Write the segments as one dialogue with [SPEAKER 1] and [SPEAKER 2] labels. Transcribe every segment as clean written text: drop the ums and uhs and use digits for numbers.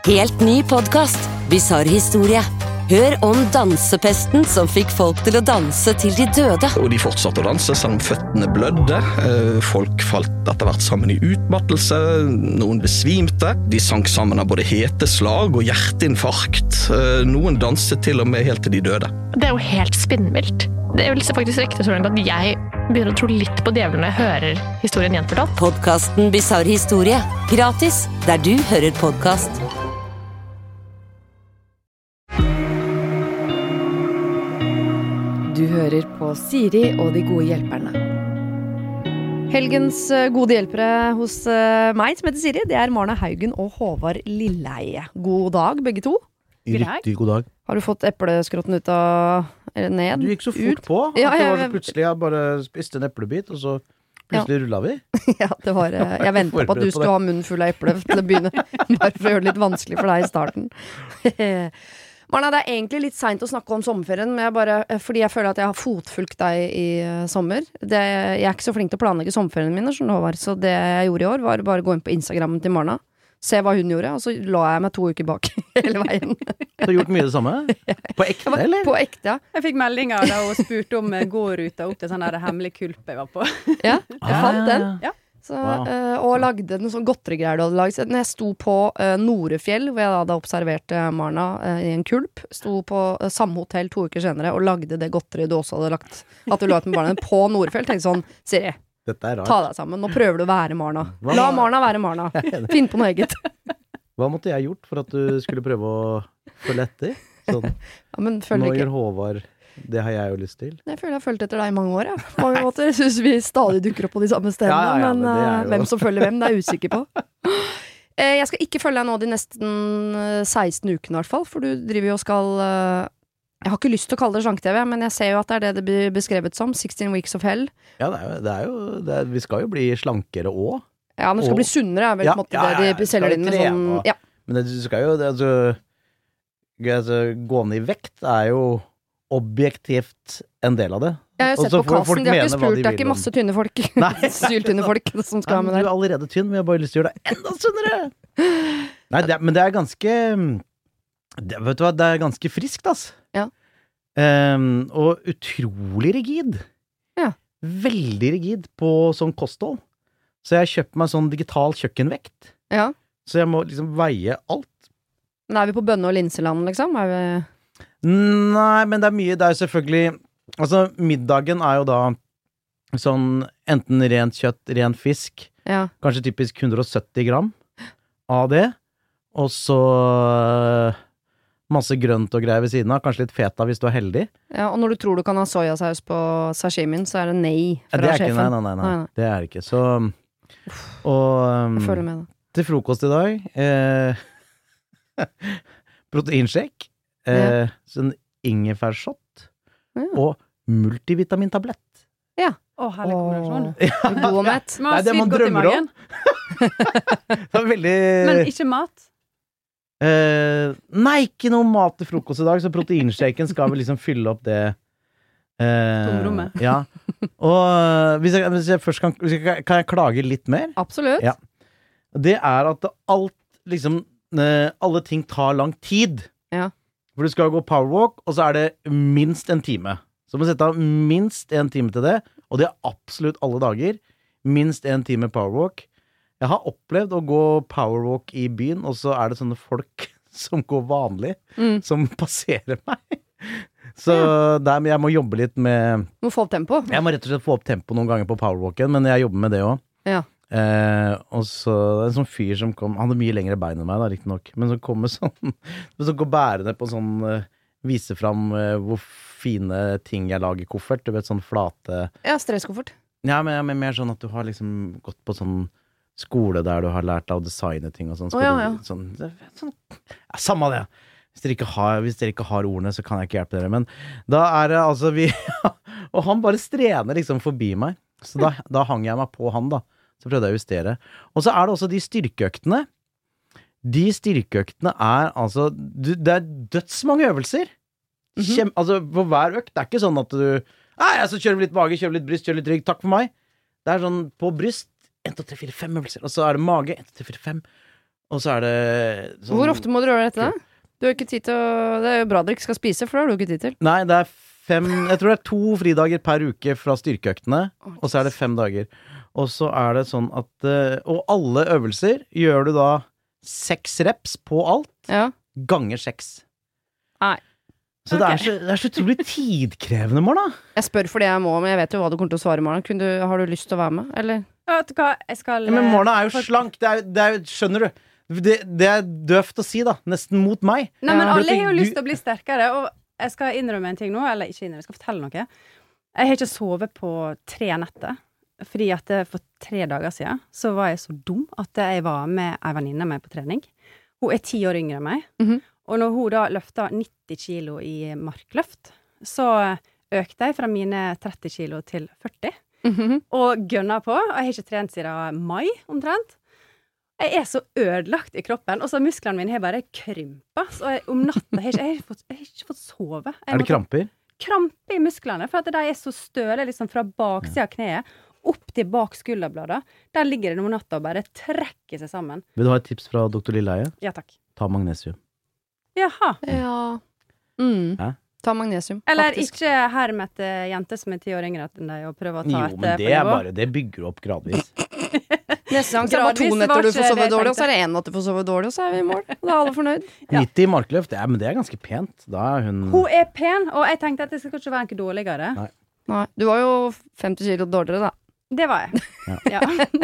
[SPEAKER 1] Helt ny podcast, Bizarre historie. Hør om dansepesten som fikk folk til å danse til de døde.
[SPEAKER 2] Og de fortsatte å danse selv om føttene blødde. Folk falt etter hvert sammen i utmattelse. Noen besvimte. De sank sammen av både heteslag og hjerteinfarkt. Noen danset til og med helt til de døde.
[SPEAKER 3] Det jo helt spinnvilt. Det vil faktisk rekte så langt at jeg begynner å tro litt på djevelen når jeg hører historien gjenfortalt.
[SPEAKER 1] Podcasten Bizarre historie. Gratis, der du hører podcast.
[SPEAKER 4] Du hører på Siri og de gode hjelperne. Helgens gode hjelpere hos meg, som heter Siri, det Marna Haugen og Håvard Lilleheie. God dag, begge to.
[SPEAKER 5] Riktig god dag.
[SPEAKER 4] Har du fått epleskrotten ut av ned?
[SPEAKER 5] Du gikk så fort
[SPEAKER 4] ut?
[SPEAKER 5] på.
[SPEAKER 4] Ja,
[SPEAKER 5] det var så plutselig jeg bare spiste en eplebit, og så plutselig rullet vi.
[SPEAKER 4] Ja, det var jeg ventet på at du skulle ha munnen full av eple til å begynne, bare for å gjøre det litt vanskelig for deg i starten. Marna, det egentlig litt sent å snakke om sommerferien, men fordi jeg føler at jeg har fotfulgt deg i sommer. Jeg ikke så flink til å planlegge sommerferien min, så det jeg gjorde i år var bare å gå inn på Instagrammen til Marna, se hva hun gjorde, og så la jeg meg 2 uker bak hele veien.
[SPEAKER 5] Du har gjort mye det samme? På ekte, eller?
[SPEAKER 4] På ekte, ja.
[SPEAKER 6] Jeg fikk meldinger da hun spurte om gåruta opp til sånn der hemmelig kulp jeg var på.
[SPEAKER 4] Ja, jeg fant den.
[SPEAKER 6] Ja.
[SPEAKER 4] Så, og lagde den sånn godteregreier du hadde laget. Når jeg sto på Norefjell, hvor jeg da hadde observert Marna i en kulp, sto på samme hotell 2 uker senere og lagde det godteriet du også hadde lagt, at du la ut med barna på Norefjell. Tenkte sånn, Siri, ta deg sammen, nå prøver du å være Marna. La Marna være Marna. Finn på noe eget.
[SPEAKER 5] Hva måtte jeg gjort for at du skulle prøve å følge etter? Sånn,
[SPEAKER 4] ja, men føler
[SPEAKER 5] nå
[SPEAKER 4] ikke
[SPEAKER 5] gjør Håvard, det har jeg jo lyst til.
[SPEAKER 4] Jeg føler jeg har følt etter deg i mange år, ja. På mange måter. Jeg synes vi stadig dukker opp på de samme stedene, men hvem som følger hvem, det jeg usikker på. Jeg skal ikke følge deg nå de nesten 16 ukene i hvert fall, for du driver jo og skal jeg har ikke lyst til å kalle det slank-TV, men jeg ser jo at det det blir beskrevet som 16 weeks of hell. Ja,
[SPEAKER 5] vi skal jo bli slankere også.
[SPEAKER 4] Ja, men du skal bli sunnere, vel på en måte det de selger inn med sånn, ja.
[SPEAKER 5] Men du skal jo, gå ned i vekt jo objektivt en del av det.
[SPEAKER 4] Jeg har sett på kassen, de har ikke spurt, det ikke masse tynne folk. Syltynne folk som skal ha med der.
[SPEAKER 5] Du allerede tynn, men jeg har bare lyst til å gjøre deg enda sunnere. Nei, men det ganske vet du hva, det ganske friskt, ass.
[SPEAKER 4] Ja.
[SPEAKER 5] Og utrolig rigid.
[SPEAKER 4] Ja.
[SPEAKER 5] Veldig rigid på sånn kosthold. Så jeg har kjøpt meg sånn digital kjøkkenvekt.
[SPEAKER 4] Ja.
[SPEAKER 5] Så jeg må liksom veie alt.
[SPEAKER 4] Men vi på bønne- og linseland, liksom?
[SPEAKER 5] Nei, men det mye, det jo selvfølgelig altså, middagen jo da sånn enten rent kjøtt, ren fisk, kanskje typisk 170 gram av det, og så masse grønt og greier ved siden av, kanskje litt feta hvis du heldig.
[SPEAKER 4] Ja, og når du tror du kan ha sojasaus på sashimien, så det nei fra
[SPEAKER 5] det
[SPEAKER 4] sjefen.
[SPEAKER 5] Ikke, nei, det det ikke. Så, og
[SPEAKER 4] jeg føler med det.
[SPEAKER 5] Til frokost i dag, proteinshake, sånn ingefærshot og multivitamintablett.
[SPEAKER 4] Ja.
[SPEAKER 6] Herlig kombinasjon.
[SPEAKER 4] God og mett.
[SPEAKER 5] Nei, det man drømmer om. Det veldig...
[SPEAKER 6] Men ikke mat?
[SPEAKER 5] Nei, ikke noe mat til frokost i dag, så proteinshaken skal vel liksom fylle opp det
[SPEAKER 6] tomrommet.
[SPEAKER 5] Ja. Og hvis jeg først kan jeg klage litt mer?
[SPEAKER 4] Absolutt.
[SPEAKER 5] Ja. Det at alt liksom alle ting tar lang tid.
[SPEAKER 4] Ja.
[SPEAKER 5] For du skal gå powerwalk, og så det minst en time. Så må du sette av minst en time til det, og det absolutt alle dager. Minst en time powerwalk. Jeg har opplevd å gå powerwalk i byen, og så det sånne folk som går vanlig, som passerer meg. Så jeg må jobbe litt med...
[SPEAKER 4] Må få opp tempo.
[SPEAKER 5] Jeg må rett og slett få opp tempo noen ganger på powerwalken, men jeg jobber med det også.
[SPEAKER 4] Ja.
[SPEAKER 5] Og så en sånn fyr som kom, han hadde mye lengre bein enn meg da, riktig nok, men som kom med sånn som går bærende på sånn vise fram hvor fine ting jeg lager i koffert, du vet, sånn flate
[SPEAKER 4] stresskoffert.
[SPEAKER 5] Ja, men mer sånn at du har liksom gått på sånn skole der du har lært deg å designe ting og sånn, sånn samme det. Hvis dere ikke har ordene, så kan jeg ikke hjelpe dere, men da det altså vi og han bare strener liksom forbi meg, så da hang jeg meg på han da. Så prøvde jeg å justere. Og så det også de styrkeøktene. De styrkeøktene altså det dødsmange øvelser. Altså på hver økt. Det ikke sånn at du så kjører vi litt mage, kjører vi litt bryst, kjører litt rygg, takk for meg. Det sånn på bryst 1, 2, 3, 4, 5 øvelser. Og så det mage 1, 2, 3, 4, 5. Og så det sånn,
[SPEAKER 4] Hvor ofte må dere gjøre dette? Du har ikke tid til å Det jo bra dere ikke skal spise, for det har du ikke tid til.
[SPEAKER 5] Nei, det 5 Jeg tror det 2 fridager per uke fra styrkeøktene, og så det 5 dager. Og så det sånn at Og alle øvelser gjør du da 6 reps på alt, ganger 6.
[SPEAKER 4] Nei.
[SPEAKER 5] Så det så utrolig tidkrevende, Marna.
[SPEAKER 4] Jeg spør fordi jeg må, men jeg vet jo hva du kommer til å svare, Marna. Har du lyst til å være med, eller?
[SPEAKER 6] Vet du hva, jeg skal
[SPEAKER 5] Men Marna jo slank, det skjønner du. Det døvt å si, da. Nesten mot meg.
[SPEAKER 6] Nei, men alle har jo lyst til å bli sterkere, og jeg skal innrømme en ting nå, eller ikke innrømme, jeg skal fortelle noe. Jeg har ikke sovet på 3 netter, fordi at for 3 dager siden, så var jeg så dum at jeg var med en venninne med på trening. Hun 10 år yngre enn meg, og når hun da løftet 90 kilo i markløft, så økte jeg fra mine 30 kilo til 40, og gønner på, og jeg har ikke trent siden mai, omtrent. Jeg så ødelagt i kroppen, og så musklene mine har bare krympet, og om natta har jeg ikke fått sove.
[SPEAKER 5] Det kramper?
[SPEAKER 6] Krampe i musklene, for at de så støle liksom fra baksiden av kneet, opp til bak skulderbladet. Der ligger det noen natta og bare trekker seg sammen.
[SPEAKER 5] Vil du ha et tips fra Dr. Lilleheie?
[SPEAKER 6] Ja, takk.
[SPEAKER 5] Ta magnesium.
[SPEAKER 6] Jaha.
[SPEAKER 4] Ja. Ta magnesium,
[SPEAKER 6] eller
[SPEAKER 4] faktisk.
[SPEAKER 6] ikke herm etter jenter som 10 år yngre enn deg, og prøve å ta
[SPEAKER 5] jo, men det bare, det bygger opp gradvis.
[SPEAKER 4] Neste gang så bare 2 netter du får sove dårlig, og så det 1 natt du får sove dårlig, og så vi i mål. Da alle fornøyd.
[SPEAKER 5] 90 i markløft, men det ganske pent. Da hun
[SPEAKER 6] Hun pen, og jeg tenkte at det skal ikke være noe dårligere.
[SPEAKER 4] Nei. Du var jo 50 kilo dårligere, da.
[SPEAKER 6] Det var jeg. Ja.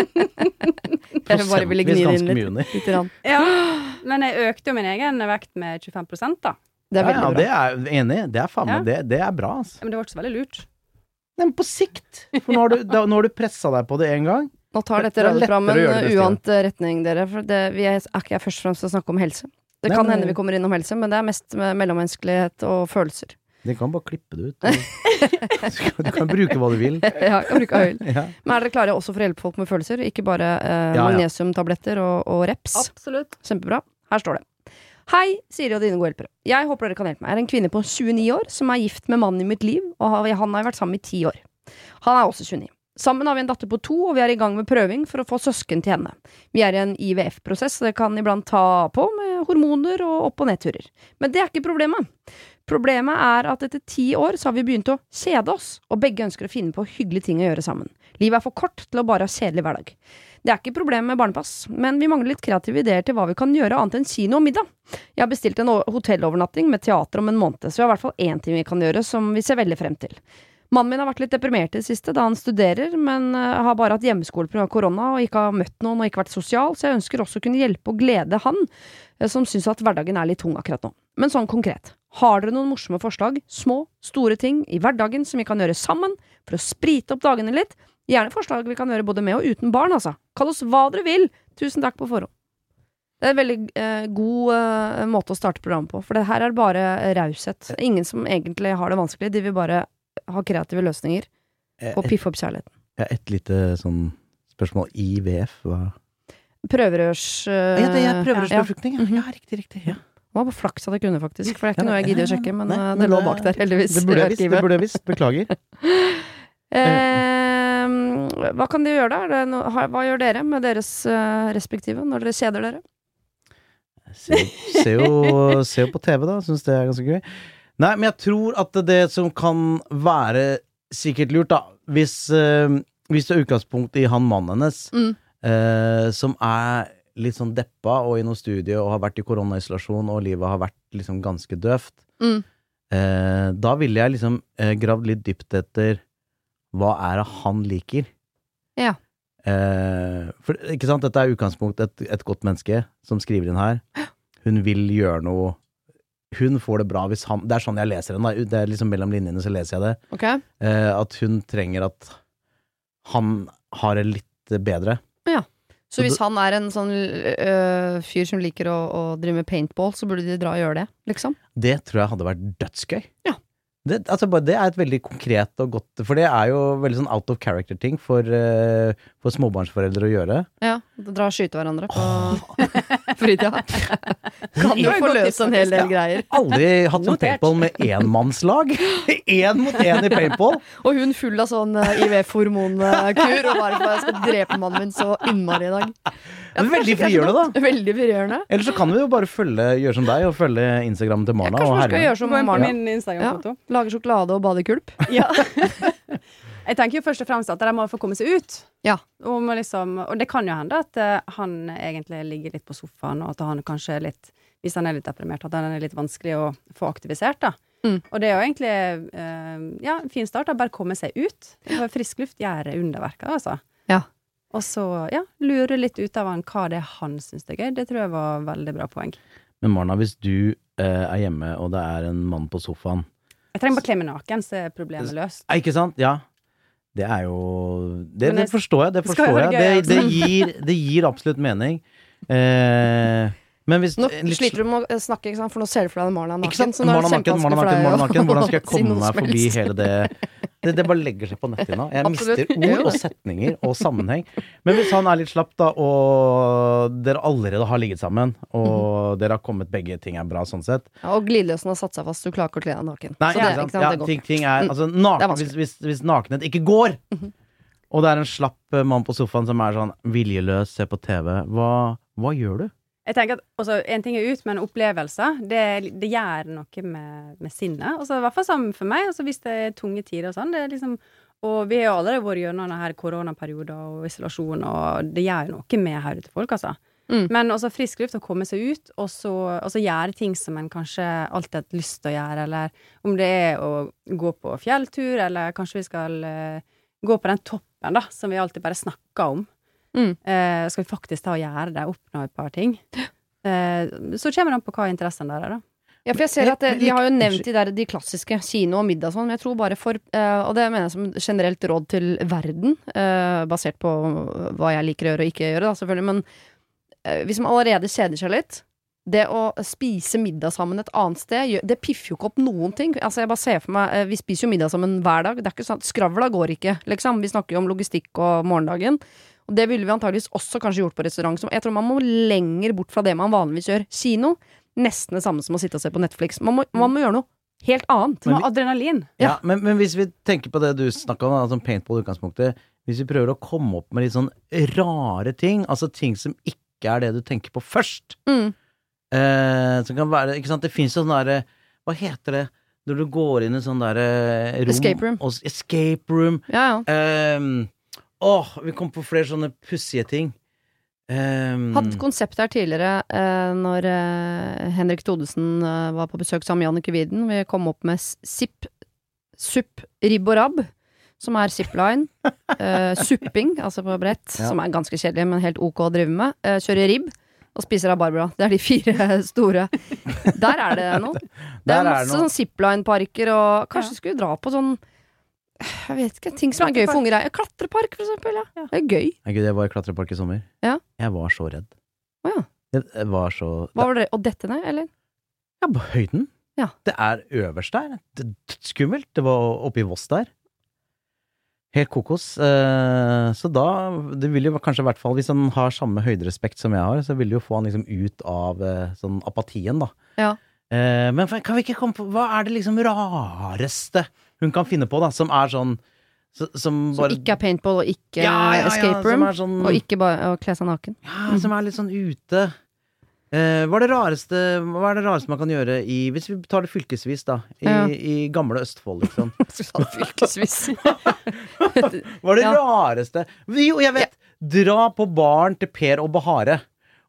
[SPEAKER 4] Jeg bare ville gni det inn litt.
[SPEAKER 6] Ja, men jeg økte jo min egen vekt med 25%, da.
[SPEAKER 4] Det veldig bra.
[SPEAKER 5] Det jeg enig i. Det faen meg, det bra, altså.
[SPEAKER 6] Men det var ikke så veldig lurt.
[SPEAKER 5] Nei, men på sikt. For nå har du presset deg på det en gang.
[SPEAKER 4] Nå tar dette radioprogrammet en uant retning, dere. For vi ikke først og fremst å snakke om helse. Det kan hende vi kommer innom helse, men det mest mellommenneskelighet og følelser.
[SPEAKER 5] Det kan bare klippe det ut. Du kan bruke hva du vil.
[SPEAKER 4] Ja, jeg kan bruke øyel. Men dere klare også for å hjelpe folk med følelser? Ikke bare magnesiumtabletter og reps?
[SPEAKER 6] Absolutt.
[SPEAKER 4] Kjempebra. Her står det. Hei, Siri og dine gode hjelpere. Jeg håper dere kan hjelpe meg. Jeg en kvinne på 29 år som gift med mannen i mitt liv, og han har vært sammen i 10 år. Han også 29. Sammen har vi en datter på 2, og vi i gang med prøving for å få søsken til henne. Vi i en IVF-prosess, så det kan iblant ta på med hormoner og opp- og nedturer. Men det ikke problemet. Problemet at etter 10 år så har vi begynt å kjede oss, og begge ønsker å finne på hyggelige ting å gjøre sammen. Livet for kort til å bare ha kjedelig hverdag. Det ikke problem med barnepass, men vi mangler litt kreative ideer til hva vi kan gjøre annet enn kino og middag. Jeg har bestilt en hotellovernatting med teater om en måned, så vi har i hvert fall 1 ting vi kan gjøre som vi ser veldig frem til. Mannen min har vært litt deprimert i det siste da han studerer, men har bare hatt hjemmeskole på grunn av korona og ikke har møtt noen og ikke vært sosial, så jeg ønsker også å kunne hjelpe og glede han, som synes at hverdagen litt tung akkurat nå. Men sånn konkret, har dere noen morsomme forslag, små, store ting i hverdagen som vi kan gjøre sammen for å sprite opp dagene litt? Gjerne forslag vi kan gjøre både med og uten barn, altså. Kall oss hva dere vil. Tusen takk på forhånd. Det en veldig god måte å starte programmet på, for det her bare raushet. Ingen som egentlig har det vanskelig, de vil bare ha kreative løsninger og piffe opp kjærligheten.
[SPEAKER 5] Et lite sånn spørsmål. IVF, hva?
[SPEAKER 4] Prøverørs...
[SPEAKER 5] det prøverørsbefruktning, ja. Riktig, ja. Det
[SPEAKER 4] var på flaks at jeg kunne, faktisk, for det ikke noe jeg gidder å sjekke, men det lå bak der, heldigvis.
[SPEAKER 5] Det burde jeg visst, beklager.
[SPEAKER 4] Hva kan de gjøre da? Hva gjør dere med deres respektive når dere kjeder dere?
[SPEAKER 5] Se jo på TV da, synes det ganske gøy. Nei, men jeg tror at det som kan være sikkert lurt da, hvis det utgangspunkt i han mannen hennes, som litt sånn deppa og i noen studier og har vært i koronaisolasjon og livet har vært liksom ganske døvt, da ville jeg liksom gravd litt dypt etter hva det han liker. Ja. For, ikke sant, dette utgangspunkt et godt menneske som skriver inn her. Hun vil gjøre noe. Hun får det bra hvis han, det sånn jeg leser henne, det liksom mellom linjene så leser jeg det. Okay. At hun trenger at han har det litt bedre. Ja. Så hvis han en sånn fyr som liker å drive med paintball, så burde de dra og gjøre det, liksom? Det tror jeg hadde vært dødsgøy. Ja. Det et veldig konkret og godt, for det jo veldig sånn out of character ting for småbarnsforeldre å gjøre. Ja, dra og skyte hverandre på fritida. Kan jo forløse en hel del greier. Aldri hatt sånn paintball med enmannslag. 1 mot 1 i paintball. Og hun full av sånn IVF-hormonkur, og bare jeg skal drepe mannen min så innmari i dag. Det veldig frigjørende da.
[SPEAKER 4] Veldig frigjørende.
[SPEAKER 5] Eller så kan vi jo bare gjøre som deg, og følge Instagram til Marna.
[SPEAKER 4] Kanskje du skal gjøre som Marna.
[SPEAKER 6] Min Instagram-foto.
[SPEAKER 4] Lage sjokolade og bade i kulp.
[SPEAKER 6] Ja. Jeg tenker jo først og fremst at de må få komme seg ut.
[SPEAKER 4] Ja.
[SPEAKER 6] Og det kan jo hende at han egentlig ligger litt på sofaen, og at han kanskje er litt, hvis han er litt deprimert, at han er litt vanskelig å få aktivisert da. Og det er jo egentlig en fin start da, bare komme seg ut. Frisk luft gjør underverket, altså.
[SPEAKER 4] Ja.
[SPEAKER 6] Og så, lure litt ut av han hva det er han synes det er gøy. Det tror jeg var veldig bra poeng.
[SPEAKER 5] Men Marna, hvis du er hjemme, og det er en mann på sofaen
[SPEAKER 6] Jeg trenger bare klemme naken, så er problemet løst.
[SPEAKER 5] Ikke sant? Ja. Det er jo Det forstår jeg. Det gir absolutt mening. Men hvis
[SPEAKER 4] nå sliter du med å snakke, ikke sant? For nå ser du for deg Marna naken.
[SPEAKER 5] Ikke sant? Marna naken. Hvordan skal jeg komme meg forbi hele det? Det bare legger seg på netthinna. Jeg mister ord og setninger og sammenheng. Men hvis han er litt slapp da, og dere allerede har ligget sammen, og dere har kommet begge ting er bra sånn sett.
[SPEAKER 4] Ja, og glideløsen har satt seg fast, du klarer ikke å kle deg naken.
[SPEAKER 5] Nei,
[SPEAKER 4] så det,
[SPEAKER 5] ja, ting er, altså, naken, hvis nakenhet ikke går, og det er en slapp mann på sofaen som er sånn viljeløs, ser på TV, hva gjør du?
[SPEAKER 6] Jeg tenker at en ting er ut, men opplevelser, det gjør noe med sinnet. Altså, i hvert fall sammen for meg, altså, hvis det er tunge tider og sånn, det er liksom, og vi har jo allerede vært gjennom denne her koronaperioden og isolasjon, og det gjør jo noe med hodet til folk, altså. Men også frisk luft å komme seg ut, og så gjøre ting som en kanskje alltid har lyst til å gjøre, eller om det er å gå på fjelltur, eller kanskje vi skal gå på den toppen da, som vi alltid bare snakker om. Skal vi faktisk ta og gjøre det, oppnå et par ting. Så kommer det på hva interessen der er da.
[SPEAKER 4] Ja, for jeg ser at de har jo nevnt de klassiske kino og middag og sånn, men jeg tror bare og det mener jeg som generelt råd til verden, basert på hva jeg liker å gjøre og ikke gjøre da, selvfølgelig, men hvis man allerede kjeder seg litt, det å spise middag sammen et annet sted, det piffer jo ikke opp noen ting. Altså jeg bare ser for meg, vi spiser jo middag sammen hver dag, det er ikke sånn, skravla går ikke, liksom. Vi snakker jo om logistikk og morgendagen, og det ville vi antageligvis også kanskje gjort på restaurant. Så jeg tror man må lenger bort fra det man vanligvis gjør. Kino, nesten det samme som å sitte og se på Netflix. Man må gjøre noe helt annet.
[SPEAKER 6] Man har adrenalin.
[SPEAKER 5] Ja, men hvis vi tenker på det du snakket om, altså paintball utgangspunktet, hvis vi prøver å komme opp med litt sånn rare ting, altså ting som ikke er det du tenker på først, som kan være, ikke sant, det finnes jo sånn der, hva heter det, når du går inn i sånn der rom. Escape room.
[SPEAKER 4] Ja.
[SPEAKER 5] Vi kom på flere sånne pussige ting.
[SPEAKER 4] Hadde konsept her tidligere når Henrik Thodesen var på besøk sammen med Jannicke Widen. Vi kom opp med supp, ribb og rabb, som er zipline. Supping, altså på brett, som er ganske kjedelig, men helt ok å drive med. Kjøre ribb og spise rabarbra. Det er de 4 store. Der er det noe. Det er masse sånn zipline-parker, og kanskje skulle vi dra på sånn, jeg vet ikke, ting som er gøy for unger. Klatrepark, for eksempel, ja. Det er gøy.
[SPEAKER 5] Jeg var i klatrepark i sommer.
[SPEAKER 4] Ja.
[SPEAKER 5] Jeg var så redd.
[SPEAKER 4] Åja.
[SPEAKER 5] Det var så...
[SPEAKER 4] Hva var det? Og dette ned, eller?
[SPEAKER 5] Ja, på høyden.
[SPEAKER 4] Ja.
[SPEAKER 5] Det er øverst der. Det er skummelt. Det var oppe i Voss der. Helt kokos. Så da, det vil jo kanskje i hvert fall, hvis han har samme høyderespekt som jeg har, så vil det jo få han liksom ut av sånn apatien da.
[SPEAKER 4] Ja.
[SPEAKER 5] Men kan vi ikke komme på, hva er det liksom rareste hun kan finne på da, som er sånn som bare,
[SPEAKER 4] ikke er paintball og ikke escape room,
[SPEAKER 5] sånn,
[SPEAKER 4] og ikke bare å kle seg naken.
[SPEAKER 5] Ja, som er litt sånn ute. Hva er det rareste man kan gjøre hvis vi tar det fylkesvis da, i gamle Østfold, liksom.
[SPEAKER 4] Fylkesvis.
[SPEAKER 5] Hva er det rareste? Jo, jeg vet, dra på baren til Per og Bahare.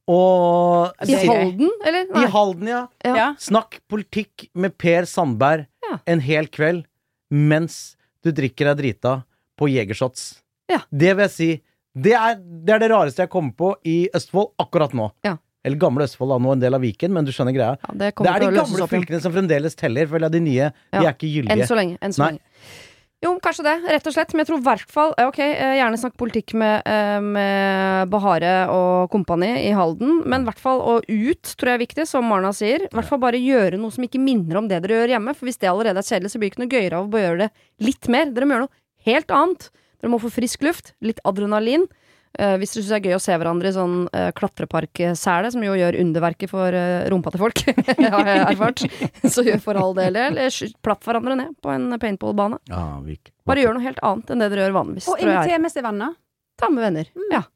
[SPEAKER 5] Og
[SPEAKER 4] I Halden, eller? Nei.
[SPEAKER 5] I Halden, ja. Snakk politikk med Per Sandberg en hel kveld, mens du drikker deg drita på Jegershots. Ja. Det vil jeg si, det er det rareste jeg kommer på i Østfold akkurat nå. Ja. Eller gamle Østfold da, nå en del av Viken, men du skjønner greia. Ja, det er de gamle fylkene som fremdeles teller, for de nye, de er ikke gyldige.
[SPEAKER 4] Enn så lenge. Jo, kanskje det, rett og slett. Men jeg tror i hvert fall, gjerne snakke politikk med Bahare og kompani i Halden, men i hvert fall å ut, tror jeg er viktig, som Marna sier. I hvert fall bare gjøre noe som ikke minner om det dere gjør hjemme, for hvis det allerede er kjedelig, så blir det ikke noe gøyere av å gjøre det litt mer. Dere må gjøre noe helt annet. Dere må få frisk luft, litt adrenalin. Hvis dere synes det er gøy å se hverandre i sånn klatreparksæle, som jo gjør underverket for rumpa til folk, har jeg erfart, så gjør for all del, eller platt hverandre ned på en paintballbane. Bare gjør noe helt annet enn det dere gjør vanligvis.
[SPEAKER 6] Og inviter med seg venner.
[SPEAKER 4] Ta med venner, ja.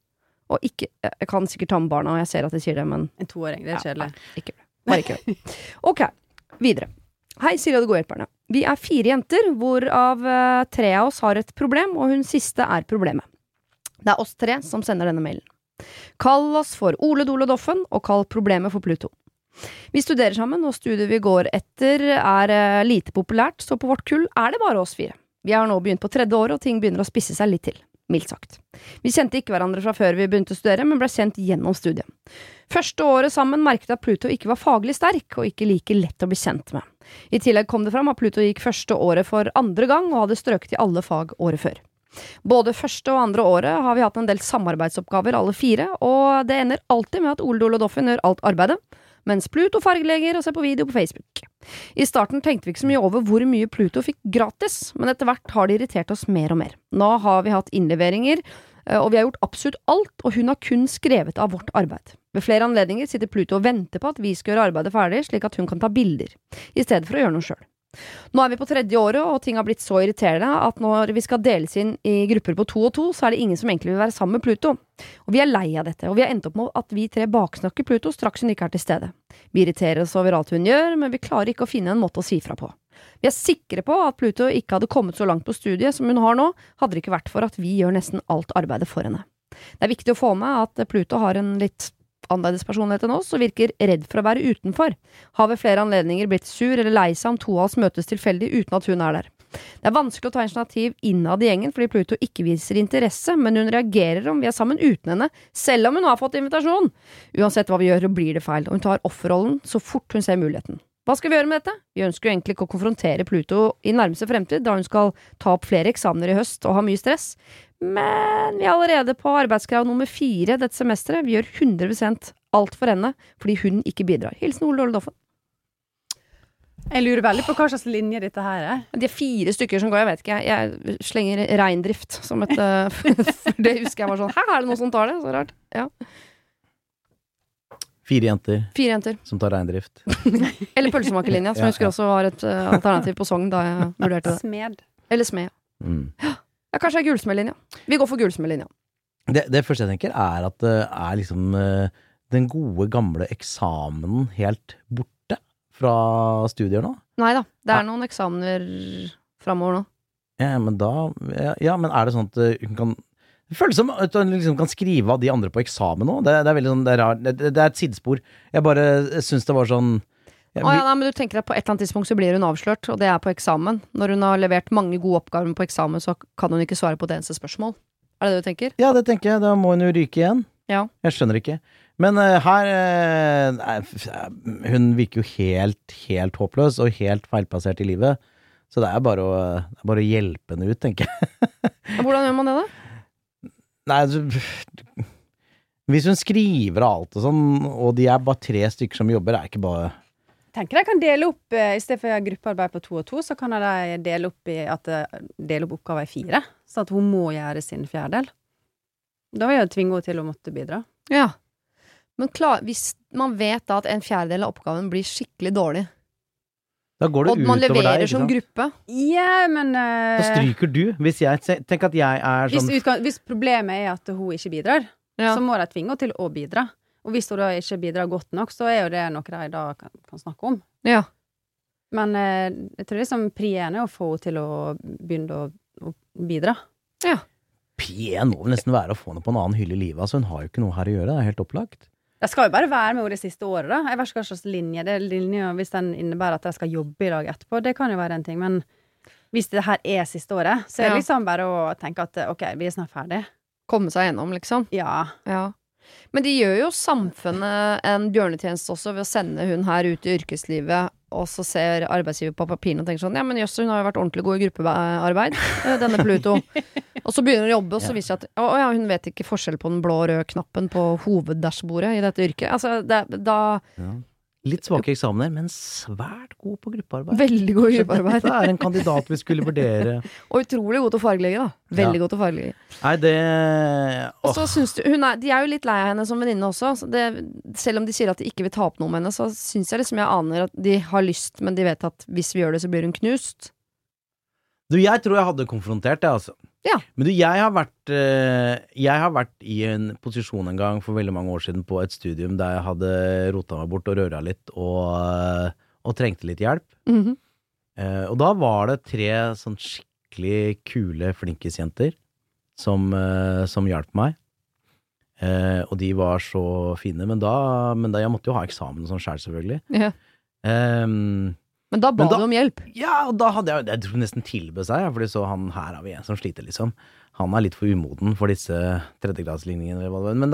[SPEAKER 4] Og ikke, jeg kan sikkert ta med barna, og jeg ser at de sier det, men
[SPEAKER 6] En 2-åring, det kjedelig.
[SPEAKER 4] Ikke det. Bare ikke det. Ok, videre. Hei, Silje og de gode hjelperne. Vi 4 jenter, hvorav 3 av oss har et problem, og hun siste problemet. Det oss 3 som sender denne mailen. Kall oss for Ole, Dole og Doffen, og kall problemet for Pluto. Vi studerer sammen, og studiet vi går etter lite populært, så på vårt kull det bare oss 4. Vi har nå begynt på 3. året, og ting begynner å spisse seg litt til. Mildt sagt. Vi kjente ikke hverandre fra før vi begynte å studere, men ble kjent gjennom studiet. Første året sammen merket jeg at Pluto ikke var faglig sterk, og ikke like lett å bli kjent med. I tillegg kom det fram at Pluto gikk første året for 2. gang, og hadde strøket i alle fag året før. Både første og 2. året har vi hatt en del samarbeidsoppgaver alle 4, og det ender alltid med at Ole, Dole og Doffen gjør alt arbeidet, mens Pluto fargelegger og ser på video på Facebook. I starten tenkte vi ikke så mye over hvor mye Pluto fikk gratis, men etter hvert har det irritert oss mer og mer. Nå har vi hatt innleveringer, og vi har gjort absolutt alt, og hun har kun skrevet av vårt arbeid. Ved flere anledninger sitter Pluto og venter på at vi skal gjøre arbeidet ferdig, slik at hun kan ta bilder, i stedet for å gjøre noe selv. Nå vi på 3. året, og ting har blitt så irriterende at når vi skal deles inn i grupper på 2 og 2, så det ingen som egentlig vil være sammen med Pluto. Og vi lei av dette, og vi har endt opp med at vi 3 baksnakker Pluto straks hun ikke til stede. Vi irriterer oss over alt hun gjør, men vi klarer ikke å finne en måte å si fra på. Vi sikre på at Pluto ikke hadde kommet så langt på studiet som hun har nå, hadde det ikke vært for at vi gjør nesten alt arbeidet for henne. Det viktig å få med at Pluto har en litt annerledes personlighet enn oss, og virker redd for å være utenfor. Har ved flere anledninger blitt sur eller lei seg om 2 av oss møtes tilfeldig uten at hun der. Det vanskelig å ta initiativ innad i gjengen fordi Pluto ikke viser interesse, men hun reagerer om vi sammen uten henne, selv om hun har fått invitasjon. Uansett hva vi gjør, blir det feil, og hun tar offerrollen så fort hun ser muligheten. Hva skal vi gjøre med dette? Vi ønsker jo egentlig ikke å konfrontere Pluto i nærmeste fremtid, da hun skal ta opp flere eksamener i høst og ha mye stress. Men vi allerede på arbeidskrav nummer 4 dette semesteret. Vi gjør 100% alt for henne, fordi hun ikke bidrar. Hilsen Ole, Dole og Doffen.
[SPEAKER 6] Jeg lurer veldig på hva slags linje dette her
[SPEAKER 4] Det 4 stykker som går, jeg vet ikke. Jeg slenger reindrift som et det husker jeg var sånn, hæ, det noen som tar det? Så rart. Ja.
[SPEAKER 5] 4 jenter.
[SPEAKER 4] 4 jenter.
[SPEAKER 5] Som tar reindrift.
[SPEAKER 4] Eller pølsemakerlinja, som jeg husker også var et alternativ på Sogn da jeg vurderte det.
[SPEAKER 6] Smed.
[SPEAKER 4] Eller smed. Ja, kanskje gullsmedlinja. Vi går for gullsmedlinja.
[SPEAKER 5] Det første jeg tenker at det liksom den gode gamle eksamenen helt borte fra studier nå.
[SPEAKER 4] Neida, det noen eksamener fremover nå.
[SPEAKER 5] Ja, men da men det sånn at hun kan det føles som at hun liksom kan skrive av de andre på eksamen nå. Det veldig sånn, det rart. Det et sidespor. Jeg bare synes det var sånn
[SPEAKER 4] men du tenker at på et eller annet tidspunkt så blir hun avslørt, og det på eksamen. Når hun har levert mange gode oppgaver på eksamen, så kan hun ikke svare på det eneste spørsmål. Det det du tenker? Ja,
[SPEAKER 5] det tenker jeg. Da må hun jo ryke igjen.
[SPEAKER 4] Ja.
[SPEAKER 5] Jeg skjønner ikke. Men her hun virker jo helt håpløs og helt feilplassert i livet. Så det bare å hjelpe henne ut, tenker jeg.
[SPEAKER 4] Hvordan gjør man det da?
[SPEAKER 5] Nei, hvis hun skriver av alt og sånn, og de bare 3 stykker som jobber, ikke bare
[SPEAKER 6] tenker jeg kan dele opp, i stedet for gruppearbeid på 2 og 2, så kan jeg dele opp oppgaver i 4, så at hun må gjøre sin 4. Da vil jeg tvinge henne til å måtte bidra.
[SPEAKER 4] Ja, men hvis man vet da at en 4 av oppgaven blir skikkelig dårlig,
[SPEAKER 5] da går det
[SPEAKER 4] og man
[SPEAKER 5] utover
[SPEAKER 4] leverer
[SPEAKER 5] deg,
[SPEAKER 4] som gruppe.
[SPEAKER 6] Ja, men
[SPEAKER 5] da stryker du. Hvis jeg tenker at jeg sånn
[SPEAKER 6] hvis problemet at hun ikke bidrar, så må jeg tvinge henne til å bidra. Og hvis hun da ikke bidrar godt nok, så jo det noe de da kan snakke om.
[SPEAKER 4] Ja.
[SPEAKER 6] Men jeg tror liksom prien å få henne til å begynne å bidra.
[SPEAKER 4] Ja.
[SPEAKER 5] Prien må nesten være å få henne på en annen hylle i livet. Altså, hun har jo ikke noe her å gjøre, det helt opplagt.
[SPEAKER 6] Jeg skal jo bare være med henne det siste året da. Jeg vet ikke hva slags linje. Det linje, hvis den innebærer at jeg skal jobbe i dag etterpå, det kan jo være en ting. Men hvis det her siste året, så det liksom bare å tenke at ok, vi snart ferdig.
[SPEAKER 4] Komme seg gjennom, liksom.
[SPEAKER 6] Ja.
[SPEAKER 4] Men de gjør jo samfunnet en bjørnetjeneste også ved å sende hun her ut i yrkeslivet, og så ser arbeidsgiver på papirene og tenker sånn, ja, men jøss, hun har jo vært ordentlig god i gruppearbeid, denne Pluto. Og så begynner hun å jobbe, og så viser det at hun vet ikke forskjell på den blå og røde knappen på hoveddashbordet i dette yrket. Altså,
[SPEAKER 5] litt svake eksamener, men svært god på gruppearbeid.
[SPEAKER 4] Veldig god i gruppearbeid.
[SPEAKER 5] Det en kandidat vi skulle vurdere.
[SPEAKER 4] Og utrolig god til å fargelegge da. Veldig god til å fargelegge.
[SPEAKER 5] Nei, det
[SPEAKER 4] Og så synes du, de jo litt lei av henne som venninne også. Så selv om de sier at de ikke vil ta opp noe med henne, så synes jeg liksom jeg aner at de har lyst, men de vet at hvis vi gjør det, så blir hun knust.
[SPEAKER 5] Du, jeg tror jeg hadde konfrontert det, altså.
[SPEAKER 4] Ja.
[SPEAKER 5] Men du, jeg har vært i en posisjon en gang for veldig mange år siden på et studium der jeg hadde rota meg bort og røra litt og trengte litt hjelp. Og da var det 3 sånn skikkelig kule flinkisjenter som hjalp meg. Og de var så fine, men jeg måtte jo ha eksamen og sånn selv, selvfølgelig.
[SPEAKER 4] Ja. Men da ba du om hjelp?
[SPEAKER 5] Ja, og da hadde jeg tror nesten tilbød seg, fordi så her har vi en som sliter, liksom. Han litt for umoden for disse tredjegradsligningene, men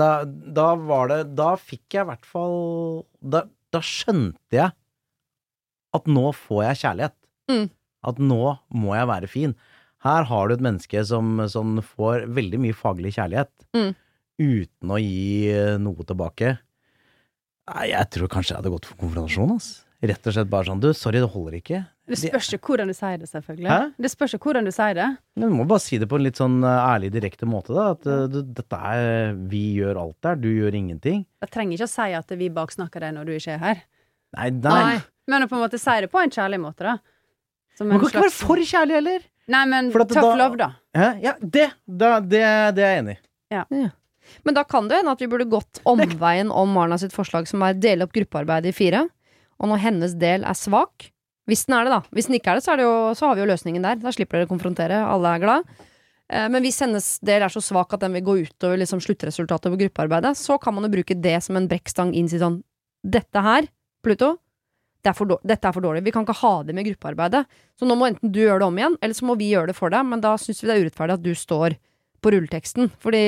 [SPEAKER 5] da fikk jeg i hvert fall, da skjønte jeg at nå får jeg kjærlighet. At nå må jeg være fin. Her har du et menneske som får veldig mye faglig kjærlighet, uten å gi noe tilbake. Nei, jeg tror kanskje jeg hadde gått for konfrontasjon, ass. Rett og slett bare sånn, sorry, det holder ikke.
[SPEAKER 6] Det spørs jo hvordan du sier det, selvfølgelig. Hæ? Det spørs jo hvordan du sier det.
[SPEAKER 5] Men du må bare si det på en litt sånn ærlig, direkte måte, da. At dette vi gjør alt der, du gjør ingenting.
[SPEAKER 6] Jeg trenger ikke å si at vi baksnakker deg når du ikke er her.
[SPEAKER 5] Nei.
[SPEAKER 6] Men å på en måte si det på en kjærlig måte, da.
[SPEAKER 5] Man kan ikke være for kjærlig, heller.
[SPEAKER 6] Nei, men tough love, da.
[SPEAKER 5] Ja, det er jeg enig i.
[SPEAKER 4] Ja. Men da kan det hende at vi burde gått omveien om Marna sitt forslag, som dele opp gruppearbeidet i 4. Og når hennes del svak, hvis den det da, hvis den ikke det, så har vi jo løsningen der. Da slipper dere å konfrontere, alle glad. Men hvis hennes del så svak at den vil gå ut over liksom sluttresultatet på gruppearbeidet, så kan man jo bruke det som en brekkstang inn til sånn, dette her, Pluto, dette for dårlig. Vi kan ikke ha det med gruppearbeidet. Så nå må enten du gjøre det om igjen, eller så må vi gjøre det for deg, men da synes vi det urettferdig at du står på rulleteksten. Fordi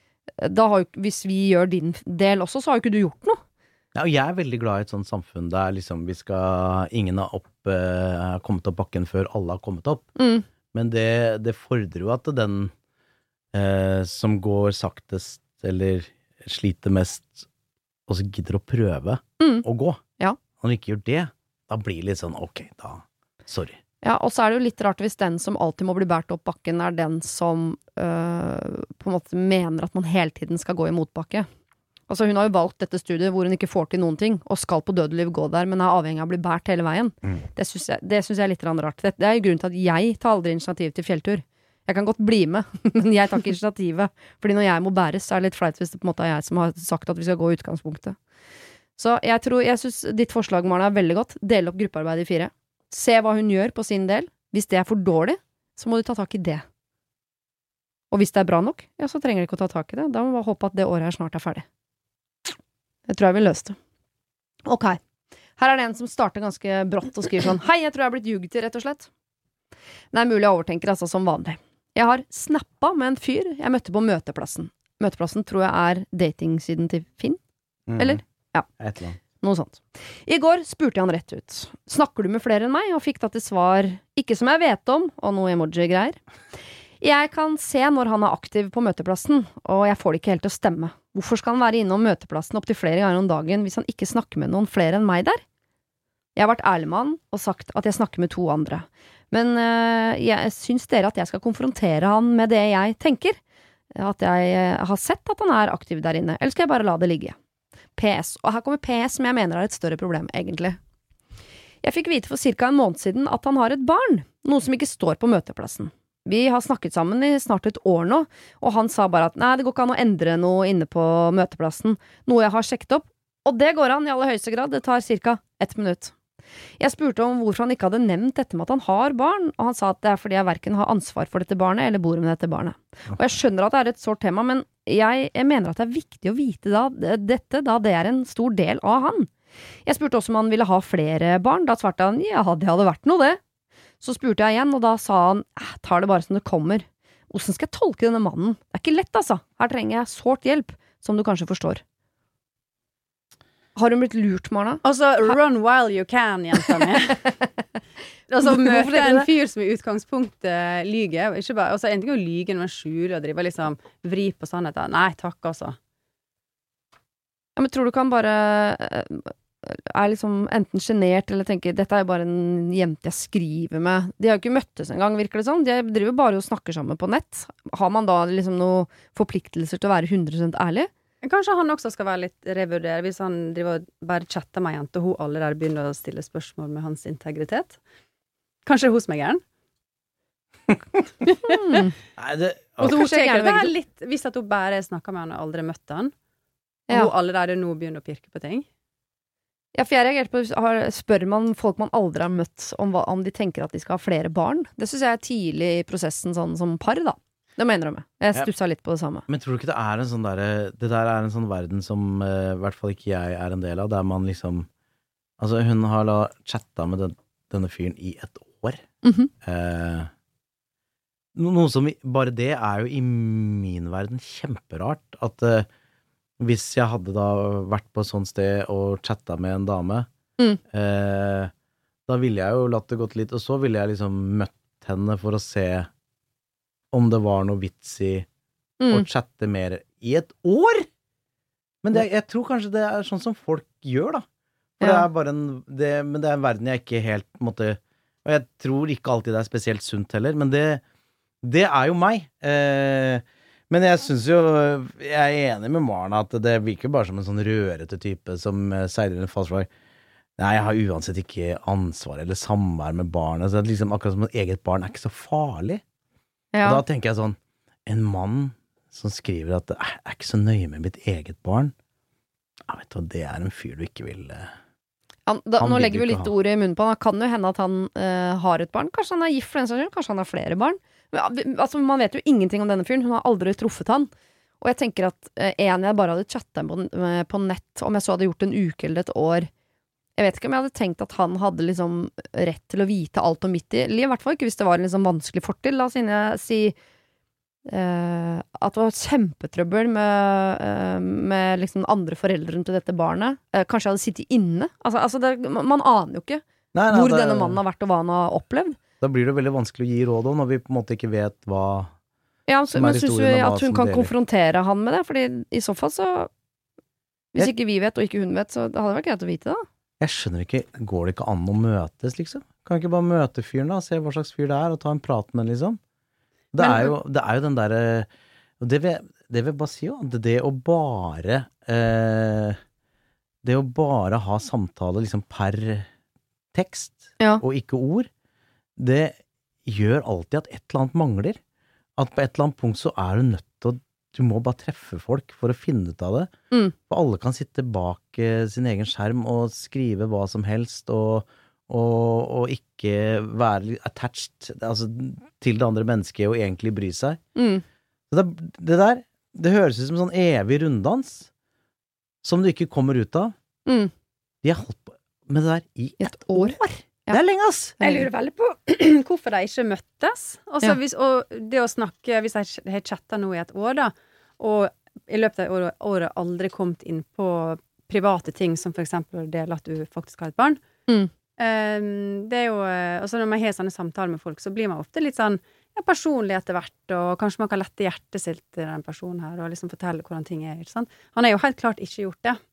[SPEAKER 4] hvis vi gjør din del også, så har jo ikke du gjort noe.
[SPEAKER 5] Ja, og jeg veldig glad i et sånt samfunn der liksom ingen har kommet opp bakken før alle har kommet opp. Men det fordrer jo at den som går saktest eller sliter mest, også gidder å prøve å gå. Ja. Når du ikke gjør det, da blir det litt sånn, ok, da, sorry.
[SPEAKER 4] Ja, og så det jo litt rart hvis den som alltid må bli bært opp bakken den som på en måte mener at man hele tiden skal gå i motbakke. Altså hun har jo valgt dette studiet hvor hun ikke får til noen ting, og skal på dødeliv gå der, men avhengig av å bli bært hele veien. Det synes jeg litt rart. Det jo grunnen til at jeg tar aldri initiativ til fjelltur. Jeg kan godt bli med, men jeg tar ikke initiativet. Fordi når jeg må bæres, så det litt flaut hvis det på en måte jeg som har sagt at vi skal gå i utgangspunktet. Så jeg synes ditt forslag, Marna, veldig godt. Dele opp gruppearbeidet i 4. Se hva hun gjør på sin del. Hvis det for dårlig, så må du ta tak i det. Og hvis det bra nok, ja, så trenger du ikke å ta tak i det. Da må vi bare håpe at det året snart ferdig. Det tror jeg vi løste. Ok. Her det en som starter ganske brått og skriver sånn: Hei, jeg tror jeg har blitt ljuget til, rett og slett. Det mulig jeg overtenker, altså, som vanlig. Jeg har snappet med en fyr jeg møtte på møteplassen. Møteplassen tror jeg datingsiden til Finn. Eller? Ja. Noe sånt. I går spurte jeg han rett ut. Snakker du med flere enn meg? Og fikk da til svar, ikke som jeg vet om, og noe emoji-greier. Jeg kan se når han aktiv på møteplassen, og jeg får det ikke helt til å stemme. Hvorfor skal han være innom møteplassen opp til flere ganger om dagen hvis han ikke snakker med noen flere enn meg der? Jeg har vært ærlig med han og sagt at jeg snakker med 2 andre. Men jeg syns dere at jeg skal konfrontere han med det jeg tenker? At jeg har sett at han aktiv der inne, eller skal jeg bare la det ligge? PS, og her kommer PS som jeg mener et større problem, egentlig. Jeg fikk vite for cirka en måned siden at han har et barn, noe som ikke står på møteplassen. Vi har snakket sammen i snart et år nå, og han sa bare at nei, det går ikke an å endre noe inne på møteplassen, noe jeg har sjekket opp, og det går an i aller høyeste grad, det tar cirka 1 minutt. Jeg spurte om hvorfor han ikke hadde nevnt dette med at han har barn, og han sa at det fordi jeg hverken har ansvar for dette barnet eller bor med dette barnet. Og jeg skjønner at det et sårt tema, men jeg mener at det viktig å vite dette, da det en stor del av han. Jeg spurte også om han ville ha flere barn, da svarte han, ja, det hadde vært noe det. Så spurte jeg igjen, og da sa han, tar det bare som det kommer. Hvordan skal jeg tolke denne mannen? Det ikke lett, altså. Her trenger jeg sårt hjelp, som du kanskje forstår. Har hun blitt lurt, Marna?
[SPEAKER 6] Altså, run while you can, jenta mi. Altså, møte en fyr som i utgangspunktet lyger. Ikke bare, altså, en ting å lyge når man skjuler og driver liksom vri på sannheten. Nei, takk, altså.
[SPEAKER 4] Ja, men tror du kan bare liksom enten genert eller tenker dette jo bare en jente jeg skriver med. De har jo ikke møttes en gang, virker det sånn. De driver bare og snakker sammen på nett. Har man da liksom noen forpliktelser til å være 100% ærlig?
[SPEAKER 6] Kanskje han også skal være litt revurdere hvis han driver og bare chatter med en jente og hun allerede begynner å stille spørsmål med hans integritet. Kanskje hos meg gæren?
[SPEAKER 5] Nei, det
[SPEAKER 6] Og så hun
[SPEAKER 4] Kanskje jeg
[SPEAKER 6] tenker
[SPEAKER 4] gjerne
[SPEAKER 6] det
[SPEAKER 4] begge
[SPEAKER 6] litt, hvis at hun bare snakker med han og aldri møtte han, og
[SPEAKER 4] Ja.
[SPEAKER 6] hun allerede nå begynner å pirke på ting.
[SPEAKER 4] Ja, for jeg reagerte på spør man folk man aldri har møtt om de tenker at de skal ha flere barn. Det synes jeg er tidlig i prosessen sånn som par, da. Det må jeg innrømme. Jeg stusset litt på det samme.
[SPEAKER 5] Men tror du ikke det er en sånn derre Det der er en sånn verden som i hvert fall ikke jeg er en del av, der man liksom Altså, hun har da chatta med denne fyren i et år.
[SPEAKER 4] Mhm.
[SPEAKER 5] Noe som bare det er jo i min verden kjemperart. At hvis jeg hadde da vært på et sånt sted og chatta med en dame, da ville jeg jo latt det gått litt, og så ville jeg liksom møtt henne for å se om det var noe vits i å chatte mer i et år. Men jeg tror kanskje det er sånn som folk gjør, da. For det er bare men det er en verden jeg ikke helt måtte. Og jeg tror ikke alltid det er spesielt sunt heller, men det er jo meg. Men jeg synes jo jeg er enig med Marna at det virker bare som en sånn rørete type som seiler under falsk flagg. Nei, jeg har uansett ikke ansvar eller samvær med barnet, så det er liksom akkurat som et eget barn er ikke så farlig.
[SPEAKER 4] Ja.
[SPEAKER 5] Og da tenker jeg sånn, en mann som skriver at jeg er ikke så nøye med mitt eget barn, jeg vet du hva, det er en fyr du ikke vil
[SPEAKER 4] Nå legger vi
[SPEAKER 5] vil ikke
[SPEAKER 4] litt
[SPEAKER 5] ha.
[SPEAKER 4] ord i munnen på han. Det kan jo hende at han har et barn. Kanskje han er gift for den saks skyld. Kanskje han har flere barn. Men, altså, man vet jo ingenting om denne fyren. Hun har aldri truffet han. Og jeg tenker at en jeg bare hadde chattet på nett, om jeg så hadde gjort en uke eller et år, jeg vet ikke om jeg hadde tenkt at han hadde liksom rett til å vite alt om mitt liv, i hvert fall ikke hvis det var en liksom vanskelig fortid. La oss si at det var kjempetrøbbel med liksom andre foreldrene til dette barnet. Kanskje jeg hadde sittet inne. Man aner jo ikke hvor denne mannen har vært og hva han har opplevd.
[SPEAKER 5] Da blir det veldig vanskelig å gi råd om når vi på en måte ikke vet hva
[SPEAKER 4] Ja,
[SPEAKER 5] som
[SPEAKER 4] men
[SPEAKER 5] er
[SPEAKER 4] synes
[SPEAKER 5] historien,
[SPEAKER 4] vi
[SPEAKER 5] og hva
[SPEAKER 4] at hun
[SPEAKER 5] som
[SPEAKER 4] kan
[SPEAKER 5] deler.
[SPEAKER 4] konfrontere han med det? Fordi i så fall så hvis ikke vi vet og ikke hun vet, så hadde det vært greit å vite det.
[SPEAKER 5] Jeg skjønner ikke, går det ikke an å møtes, liksom? Kan jeg ikke bare møte fyren da, se hva slags fyr det er, og ta en prat med den, liksom? Det er jo den derre og det vil jeg bare si jo, det å bare ha samtale liksom per tekst,
[SPEAKER 4] Ja.
[SPEAKER 5] og ikke ord, det gjør alltid at et eller annet mangler. At på et eller annet punkt så er du nødt til å du må bare treffe folk for å finne ut av det. For alle kan sitte bak sin egen skjerm og skrive hva som helst, og ikke være attached altså, til det andre mennesket og egentlig bry seg. Så det høres ut som en sånn evig runddans som du ikke kommer ut av. De har holdt på med det der i et år.
[SPEAKER 4] Ja.
[SPEAKER 5] Det er lenge, ass!
[SPEAKER 6] Jeg lurer veldig på hvorfor de ikke møttes. Altså, og det å snakke, hvis jeg har chattet nå i et år da, og i løpet av året aldri kommet inn på private ting, som for eksempel det at du faktisk har et barn. Det er jo, altså når man har sånne samtaler med folk, så blir man ofte litt sånn personlig etter hvert, og kanskje man kan lette hjertet sitt til den personen her, og liksom fortelle hvordan ting er, ikke sant? Han har jo helt klart ikke gjort det.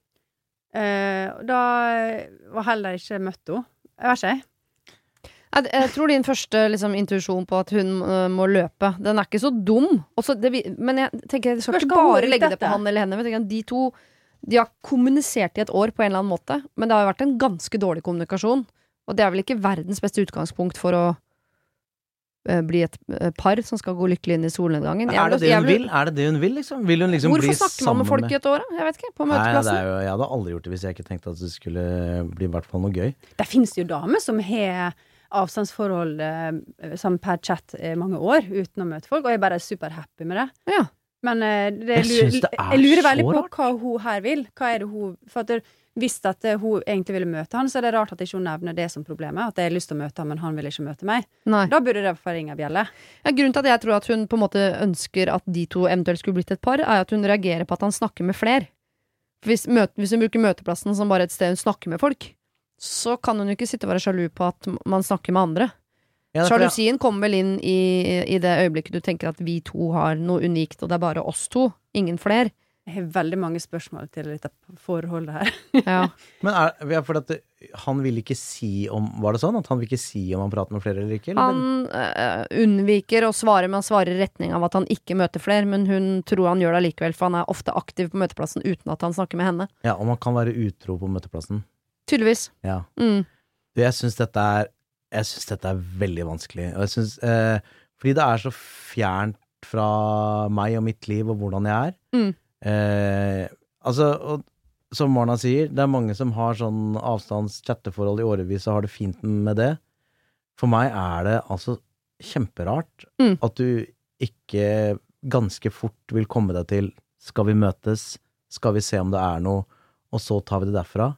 [SPEAKER 6] Da var heller ikke møtt henne. Jeg vet ikke.
[SPEAKER 4] Jeg tror din første liksom, intuisjon på at hun må løpe, den er ikke så dum. Men jeg tenker jeg skal ikke bare legge det på han eller henne. Jeg tenker, de to de har kommunisert i et år på en eller annen måte, men det har jo vært en ganske dårlig kommunikasjon. Og det er vel ikke verdens beste utgangspunkt for å bli et par som skal gå lykkelig inn i solnedgangen.
[SPEAKER 5] Er det det hun vil? Er det det hun vil, liksom? Vil hun liksom bli sammen med...
[SPEAKER 4] Hvorfor snakker man med folk i et år, da? Jeg vet ikke, på møteplassen.
[SPEAKER 5] Nei, jeg hadde aldri gjort det hvis jeg ikke tenkte at det skulle bli i hvert fall noe gøy.
[SPEAKER 6] Det finnes jo damer som har avstandsforhold som per chat i mange år uten å møte folk, og jeg er bare superhappy med det.
[SPEAKER 4] Ja.
[SPEAKER 6] Men
[SPEAKER 5] Jeg synes det er
[SPEAKER 6] jeg lurer veldig
[SPEAKER 5] så
[SPEAKER 6] på
[SPEAKER 5] rart.
[SPEAKER 6] hva hun her vil. Hva er det hun... For at hvis at hun egentlig ville møte han, så er det rart at ikke hun nevner det som problemet. At jeg har lyst til å møte han, men han vil ikke møte meg.
[SPEAKER 4] Nei.
[SPEAKER 6] Da burde det få ringe bjelle.
[SPEAKER 4] Ja, grunnen til at jeg tror at hun på en måte ønsker at de to eventuelt skulle blitt et par, er at hun reagerer på at han snakker med flere. Hvis hun bruker møteplassen som bare et sted hun snakker med folk, så kan hun jo ikke sitte og være sjalu på at man snakker med andre.
[SPEAKER 5] Ja,
[SPEAKER 4] Sjalusien kommer vel inn i det øyeblikket du tenker at vi to har noe unikt, og det er bare oss to, ingen flere.
[SPEAKER 6] Jeg har veldig mange spørsmål til dette forholdet her.
[SPEAKER 4] Ja.
[SPEAKER 5] Men for at han vil ikke si om... Var det sånn? At han vil ikke si om han prater med flere eller ikke? Eller?
[SPEAKER 4] Han unnviker å svare, men han svarer i retning av at han ikke møter flere, men hun tror han gjør det likevel, for han er ofte aktiv på møteplassen uten at han snakker med henne.
[SPEAKER 5] Ja, og man kan være utro på møteplassen.
[SPEAKER 4] Tydeligvis.
[SPEAKER 5] Ja.
[SPEAKER 4] Mm.
[SPEAKER 5] Jeg synes dette er Jeg synes dette veldig vanskelig. Og jeg synes, fordi det så fjernt fra meg og mitt liv og hvordan jeg altså, og, som Marna sier, det mange som har sånn avstands-chatteforhold i årevis og har det fint med det. For meg det altså kjemperart at du ikke ganske fort vil komme deg til skal vi møtes, skal vi se om det noe, og så tar vi det derfra.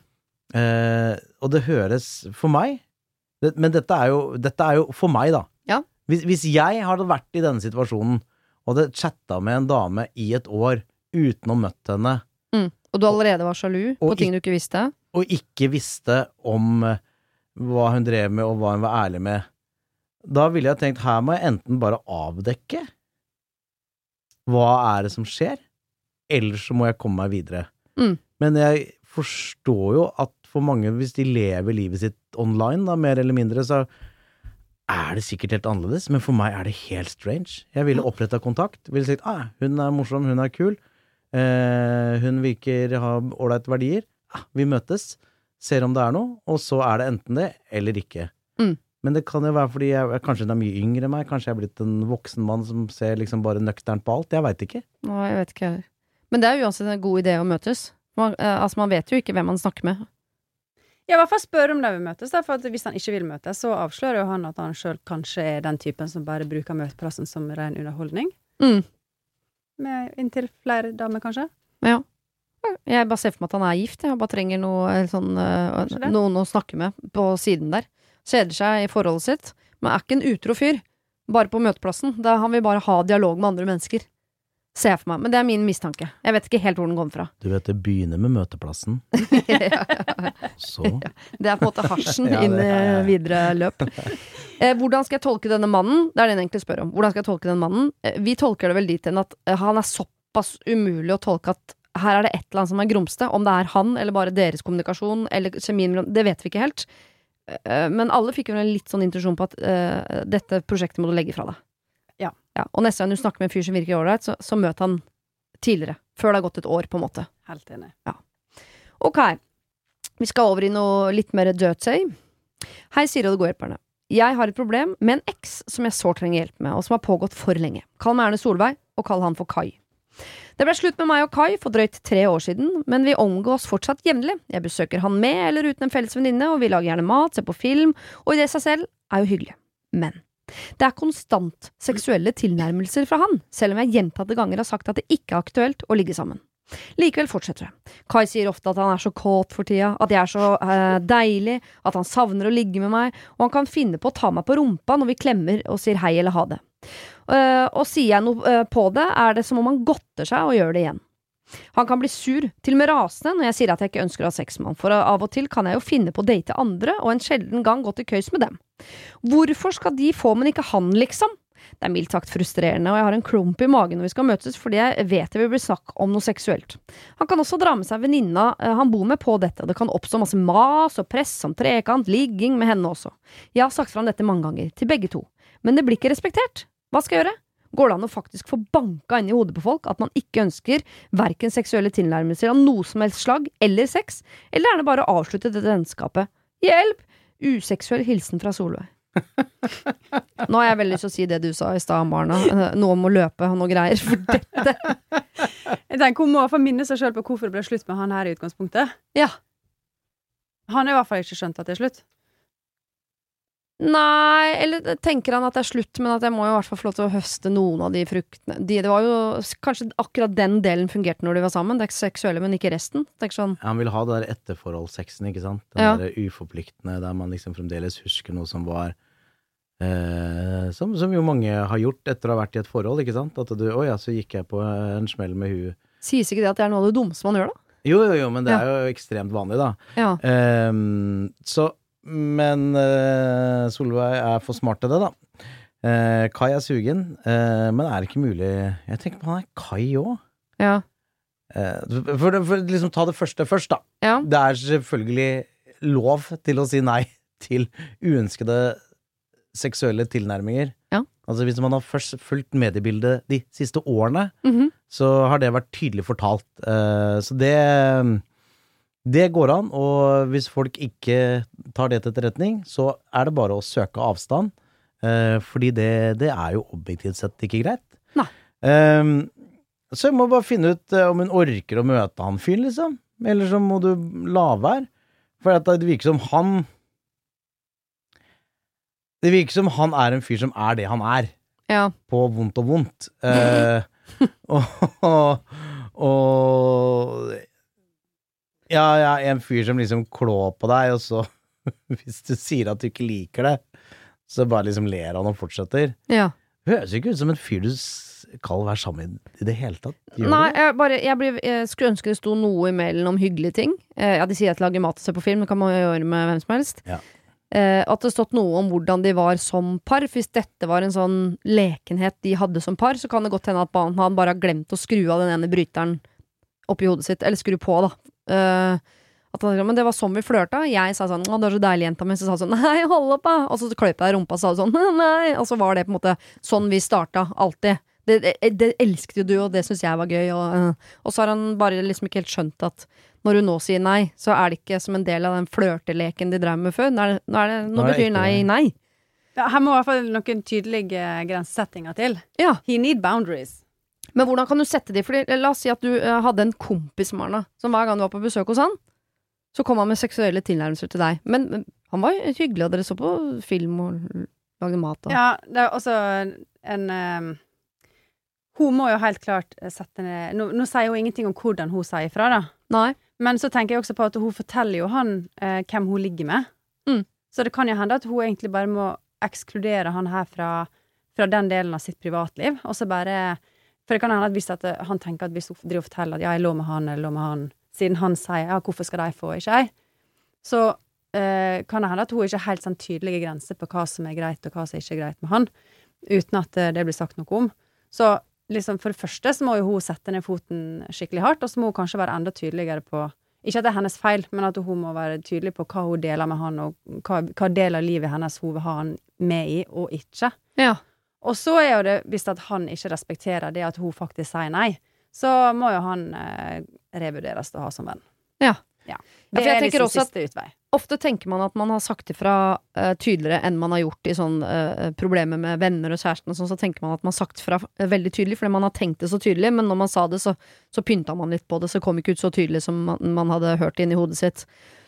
[SPEAKER 5] Og det høres for meg, men dette jo for meg da. Ja. Hvis jeg hadde vært i denne situasjonen, og hadde chattet med en dame i et år, uten å møtt henne.
[SPEAKER 4] Og du allerede var sjalu på ting du ikke visste.
[SPEAKER 5] Og ikke visste om hva hun drev med, og hva hun var ærlig med. Da ville jeg tenkt, her må jeg enten bare avdekke hva det som skjer, eller så må jeg komme meg videre. Men jeg forstår jo at for mange, hvis de lever livet sitt online, da, mer eller mindre, så det sikkert helt annerledes, men for meg det helt strange. Jeg ville opprettet kontakt, ville sagt, hun morsom, hun kul, hun virker ha ordentlig verdier, vi møtes, ser om det noe, og så det enten det, eller ikke. Men det kan jo være fordi kanskje hun mye yngre enn meg, kanskje jeg blitt en voksen mann som ser liksom bare nøkternt på alt, jeg vet ikke.
[SPEAKER 4] Nei, jeg vet ikke. Men det jo uansett en god idé å møtes. Man vet jo ikke hvem man snakker med.
[SPEAKER 6] Ja, i hvert fall spør om de vil møtes, for at hvis han ikke vil møtes, så avslører jo han at han selv kanskje den typen som bare bruker møteplassen som ren underholdning. Med inntil flere damer, kanskje. Ja. Jeg bare ser for meg at han gift, jeg bare trenger noen å snakke med på siden der. Kjeder seg i forholdet sitt, men ikke en utro fyr, bare på møteplassen. Da han vil bare ha dialog med andre mennesker. Ser jeg for meg, men det min mistanke. Jeg vet ikke helt hvor den kommer fra.
[SPEAKER 5] Du vet, det begynner med møteplassen. Så.
[SPEAKER 4] Ja, det på en måte hasjen inn i videre løp. Hvordan skal jeg tolke denne mannen? Det det han egentlig spør om. Hvordan skal jeg tolke denne mannen? Vi tolker det vel dit enn at han såpass umulig å tolke at her det et eller annet som grumste. Om det han, eller bare deres kommunikasjon, eller kjemien, det vet vi ikke helt. Men alle fikk jo en litt sånn intuisjon på at dette prosjektet må du legge fra deg. Ja. Og neste gang du snakker med en fyr som virker ålreit, så møt han tidligere, før det har gått et år på en måte.
[SPEAKER 6] Helt enig.
[SPEAKER 4] Ja. Ok, vi skal over i noe litt mer dirty. Hei Siri og det gode hjelperne. Jeg har et problem med en eks som jeg så trenger hjelp med, og som har pågått for lenge. Kall meg Erne Solveig, og kall han for Kai. Det ble slutt med meg og Kai for drøyt 3 år siden, men vi omgås fortsatt jevnlig. Jeg besøker han med eller uten en felles venninne, og vi lager gjerne mat, ser på film, og i det seg selv jo hyggelig. Men det konstant seksuelle tilnærmelser fra han, selv om jeg gjentatte ganger har sagt at det ikke aktuelt å ligge sammen. Likevel fortsetter det. Kai sier ofte at han så kåt for tida, at jeg så deilig, at han savner å ligge med meg, og han kan finne på å ta meg på rumpa når vi klemmer og sier hei eller ha det. Og sier jeg noe på det, det som om han godter seg og gjør det igjen. Han kan bli sur, til og med rasende, når jeg sier at jeg ikke ønsker å ha sex med han, for av og til kan jeg jo finne på å date andre, og en sjelden gang gå til køys med dem. Hvorfor skal de få, men ikke han, liksom? Det mildt sagt frustrerende, og jeg har en klump i magen når vi skal møtes, fordi jeg vet det vil bli snakk om noe seksuelt. Han kan også dra med seg venninna han bor med på dette, og det kan oppstå masse mas og press om trekant, ligging med henne også. Jeg har sagt fra om dette mange ganger, til begge to, men det blir ikke respektert. Hva skal jeg gjøre? Går det an å faktisk få banka inn i hodet på folk at man ikke ønsker hverken seksuelle tilnærmelser av noe som helst slag eller sex, eller det bare å avslutte dette vennskapet? Hjelp! Useksuell hilsen fra Solveig. Nå har jeg veldig lyst til å si det du sa i stad, Marna. Noe om å løpe og noe greier for dette.
[SPEAKER 6] Jeg tenker hun må få minne seg selv på hvorfor det ble slutt med han her i utgangspunktet. Ja. Han har i hvert fall ikke skjønt at det slutt.
[SPEAKER 4] Nei, eller tenker han at det slutt, men at jeg må jo i hvert fall få lov til å høste noen av de fruktene. Det var jo kanskje akkurat den delen fungerte når de var sammen. Det seksuelle, men ikke resten. Sånn.
[SPEAKER 5] Han vil ha det der etterforholdssexen, ikke sant? Den der uforpliktende, der man liksom fremdeles husker noe som var som jo mange har gjort etter å ha vært i et forhold, ikke sant? At du, så gikk jeg på en smell med huet.
[SPEAKER 4] Sies ikke det at det noe av det dummeste man gjør da?
[SPEAKER 5] Jo, men det jo ekstremt vanlig da. Ja. Men Solveig for smart til det da. Kai sugen, men det ikke mulig. Jeg tenker på han Kai også. Ja. For liksom ta det første først da. Ja. Det selvfølgelig lov til å si nei til uønskede seksuelle tilnærminger. Ja. Altså hvis man har først fulgt mediebildet de siste årene, så har det vært tydelig fortalt. Så det går an, og hvis folk ikke tar det til etterretning, så det bare å søke avstand, fordi det jo objektivt sett ikke greit.
[SPEAKER 4] Nei.
[SPEAKER 5] Så jeg må bare finne ut om hun orker å møte han fyren, liksom. Eller så må du la være. For det virker som han en fyr som det han
[SPEAKER 4] Ja.
[SPEAKER 5] på vondt og vondt. Og en fyr som liksom klår på deg, og så hvis du sier at du ikke liker det, så bare liksom ler han og fortsetter.
[SPEAKER 4] Ja.
[SPEAKER 5] Høres ikke ut som en fyr du skal være sammen i det hele tatt.
[SPEAKER 4] Nei, jeg skulle ønske det sto noe imellom om hyggelige ting. Ja, de sier at lager mat og ser på film, det kan man gjøre med hvem som helst.
[SPEAKER 5] Ja.
[SPEAKER 4] At det stått noe om hvordan de var som par. Hvis dette var en sånn lekenhet de hadde som par, så kan det godt hende at han bare har glemt å skru av den ene bryteren oppi hodet sitt, eller skru på da. Men det var sånn vi flørta. Jeg sa sånn, det så deilig jenta, men så sa sånn, nei, hold opp da. Og så kløp jeg rumpa og sa sånn, nei. Og så var det på en måte sånn vi starta alltid. Det elsket jo du, og det synes jeg var gøy. Og så har han bare liksom ikke helt skjønt at når hun nå sier nei, så det ikke som en del av den flørteleken de drev med før. Nå betyr nei.
[SPEAKER 6] Ja, her må i hvert fall noen tydelige grensesettinger til.
[SPEAKER 4] Ja.
[SPEAKER 6] He need boundaries.
[SPEAKER 4] Men hvordan kan du sette de? Fordi, la oss si at du hadde en kompis, Marna, som hver gang du var på besøk hos han, så kom han med seksuelle tilnærmelser til deg. Men han var hyggelig, og dere så på film og lagde mat.
[SPEAKER 6] Ja, det også en... hun må jo helt klart sette ned... Nå sier hun ingenting om hvordan hun sier ifra, da.
[SPEAKER 4] Nei.
[SPEAKER 6] Men så tenker jeg også på at hun forteller jo han hvem hun ligger med. Så det kan jo hende at hun egentlig bare må ekskludere han her fra den delen av sitt privatliv, og så bare... For det kan hende at hvis han tenker at hvis hun driver og forteller at ja, jeg lå med han, eller lå med han, siden han sier, ja, hvorfor skal de få, ikke jeg? Så kan det hende at hun ikke har helt sånn tydelige grenser på hva som greit, og hva som ikke greit med han, uten at det blir sagt noe om. Så liksom for det første så må jo hun sette ned foten skikkelig hardt, og så må hun kanskje være enda tydeligere på, ikke at det hennes feil, men at hun må være tydelig på hva hun deler med han, og hva del av livet hennes hun vil ha han med i, og ikke. Ja. Og så jo det, hvis at han ikke respekterer det at hun faktisk sier nei, så må jo han revurderes til å ha som venn.
[SPEAKER 4] Ja.
[SPEAKER 6] Det liksom siste utvei.
[SPEAKER 4] Ofte tenker man at man har sagt ifra tydeligere enn man har gjort i sånn problemer med venner og kjæresten og sånn, så tenker man at man har sagt fra veldig tydelig, fordi man har tenkt det så tydelig, men når man sa det, så pynta man litt på det, så kom ikke ut så tydelig som man hadde hørt inn i hodet sitt.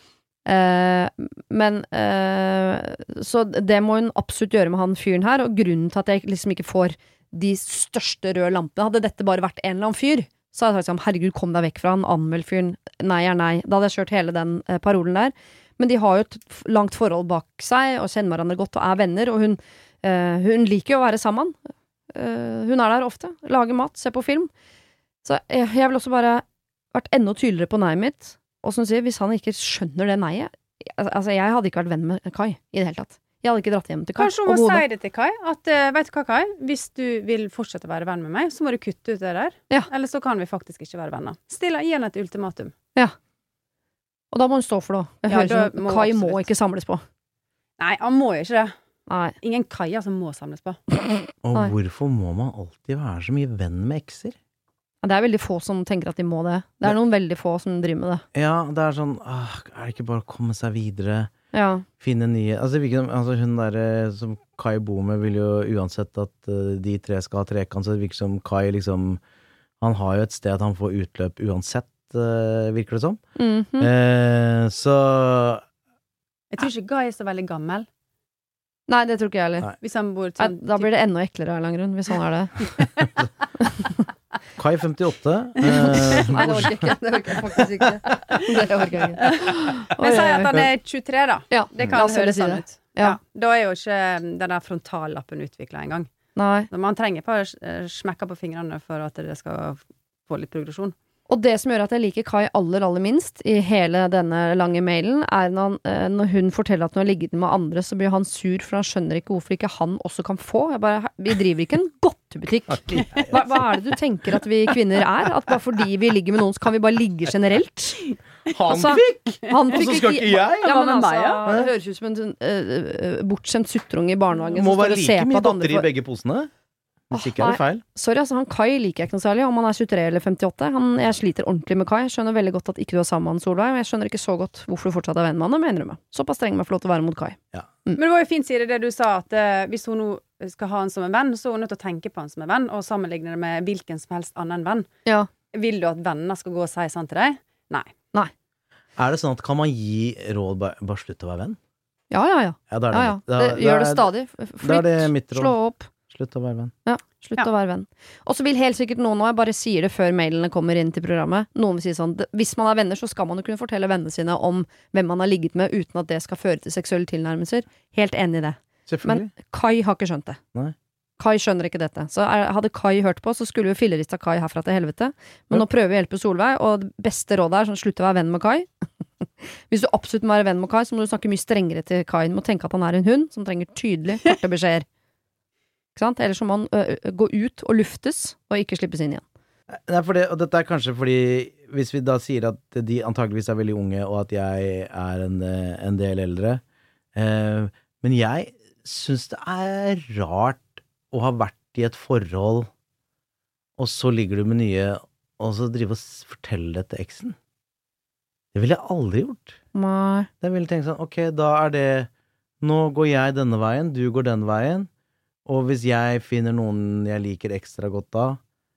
[SPEAKER 4] Så det må hun absolutt gjøre med han fyren her, og grunnen til at jeg liksom ikke får de største røde lampene, hadde dette bare vært en eller annen fyr, så hadde jeg sagt sånn, herregud, kom deg vekk fra han, anmeld fyren, nei nei, da hadde jeg kjørt hele den parolen der. Men de har jo et langt forhold bak seg, og kjenner hverandre godt, og venner, og hun liker jo å være sammen. Hun der ofte, lager mat, ser på film. Så jeg vil også bare vært enda tydeligere på nei mitt, og som sier, hvis han ikke skjønner det nei, altså jeg hadde ikke vært venn med Kai i det hele tatt. Jeg hadde ikke dratt hjem til Kai.
[SPEAKER 6] Kanskje hun må si det til Kai, at vet du hva, Kai, hvis du vil fortsette å være venn med meg, så må du kutte ut det der, eller så kan vi faktisk ikke være venner. Gi henne et ultimatum. Ja. Og da må hun stå for det. Kai må ikke samles på. Nei, han må jo ikke det. Nei. Ingen Kaier som må samles på.
[SPEAKER 5] Og hvorfor må man alltid være så mye venn med ekser?
[SPEAKER 4] Det veldig få som tenker at de må det. Det noen veldig få som driver med det.
[SPEAKER 5] Ja, det sånn, det ikke bare å komme seg videre, finne nye, altså hun der som Kai bor med vil jo uansett at de tre skal ha trekant, så det virker som Kai liksom, han har jo et sted at han får utløp uansett, virker det som. Så
[SPEAKER 6] jeg tror ikke Guy så veldig gammel.
[SPEAKER 4] Nei, det tror ikke jeg heller.
[SPEAKER 6] Hvis han bor sånn,
[SPEAKER 4] da blir det enda eklere av en eller annen grunn, hvis han det.
[SPEAKER 5] Kai 58.
[SPEAKER 4] Nei, det orker jeg faktisk ikke. Det orker jeg ikke.
[SPEAKER 6] Men si at han 23 da.
[SPEAKER 4] Ja,
[SPEAKER 6] det kan høres sånn ut. Ja. Da jo ikke den der frontallappen utviklet en gang.
[SPEAKER 4] Nei.
[SPEAKER 6] Man trenger bare smekke på fingrene for at det skal få litt progresjon.
[SPEAKER 4] Og det som gjør at jeg liker Kai aller minst i hele denne lange mailen, når hun forteller at hun har ligget med andre, så blir han sur, for han skjønner ikke hvorfor ikke han også kan få. Vi driver ikke en godtebutikk. Hva det du tenker at vi kvinner At bare fordi vi ligger med noen, så kan vi bare ligge generelt?
[SPEAKER 5] Han fikk!
[SPEAKER 4] Og
[SPEAKER 5] så skal ikke jeg?
[SPEAKER 4] Ja, men det høres ut som en bortskjemt suttrung i barnehagen.
[SPEAKER 5] Må være like mye datter i begge posene. Hvis ikke det feil.
[SPEAKER 4] Sorry, altså han Kai liker jeg ikke noe særlig, om han 23 eller 58. Jeg sliter ordentlig med Kai. Jeg skjønner veldig godt at ikke du er sammen med han, Solveig, men jeg skjønner ikke så godt hvorfor du fortsatt er venn med han, mener du med. Såpass streng med å få lov til å være mot Kai.
[SPEAKER 5] Ja.
[SPEAKER 6] Men det var jo fint, Siri, det du sa, at hvis hun nå skal ha han som en venn, så er hun nødt til å tenke på han som en venn, og sammenligne det med hvilken som helst annen venn.
[SPEAKER 4] Ja.
[SPEAKER 6] Vil du at venner skal gå og si sånn til deg? Nei.
[SPEAKER 5] Er det sånn at kan man gi råd bare slutt å være venn?
[SPEAKER 4] Ja. Det gjør det stadig. Flytt, slå opp.
[SPEAKER 5] Slutt å være venn.
[SPEAKER 4] Ja, slutt å være venn. Og så vil helt sikkert noen, og jeg bare sier det før mailene kommer inn til programmet, noen vil si sånn, hvis man er venner så skal man jo kunne fortelle vennene sine om hvem man har ligget med, uten at det skal føre til seksuelle tilnærmelser. Helt enig i det. Men Kai har ikke skjønt det.
[SPEAKER 5] Nei.
[SPEAKER 4] Kai skjønner ikke dette. Så hadde Kai hørt på, så skulle vi fillerista Kai herfra til helvete. Men nå prøver vi å hjelpe Solveig, og det beste rådet er sånn, slutt å være venn med Kai. Hvis du absolutt må være venn med Kai, så må du snakke mye strengere til Kai. Du må tenke at han er en hund som trenger tydelig, korte beskjeder. Ikke sant? Ellers må han gå ut og luftes, og ikke slippes inn igjen.
[SPEAKER 5] Nei, og dette er kanskje fordi, hvis vi da sier at de antageligvis er veldig unge, og at jeg er en del eldre, men jeg synes det er rart å ha vært i et forhold, og så ligger du med nye, og så driver og forteller det til eksen. Det ville jeg aldri gjort.
[SPEAKER 4] Nei.
[SPEAKER 5] Jeg ville tenkt sånn, ok, da er det, nå går jeg denne veien, du går den veien, og hvis jeg finner noen jeg liker ekstra godt da,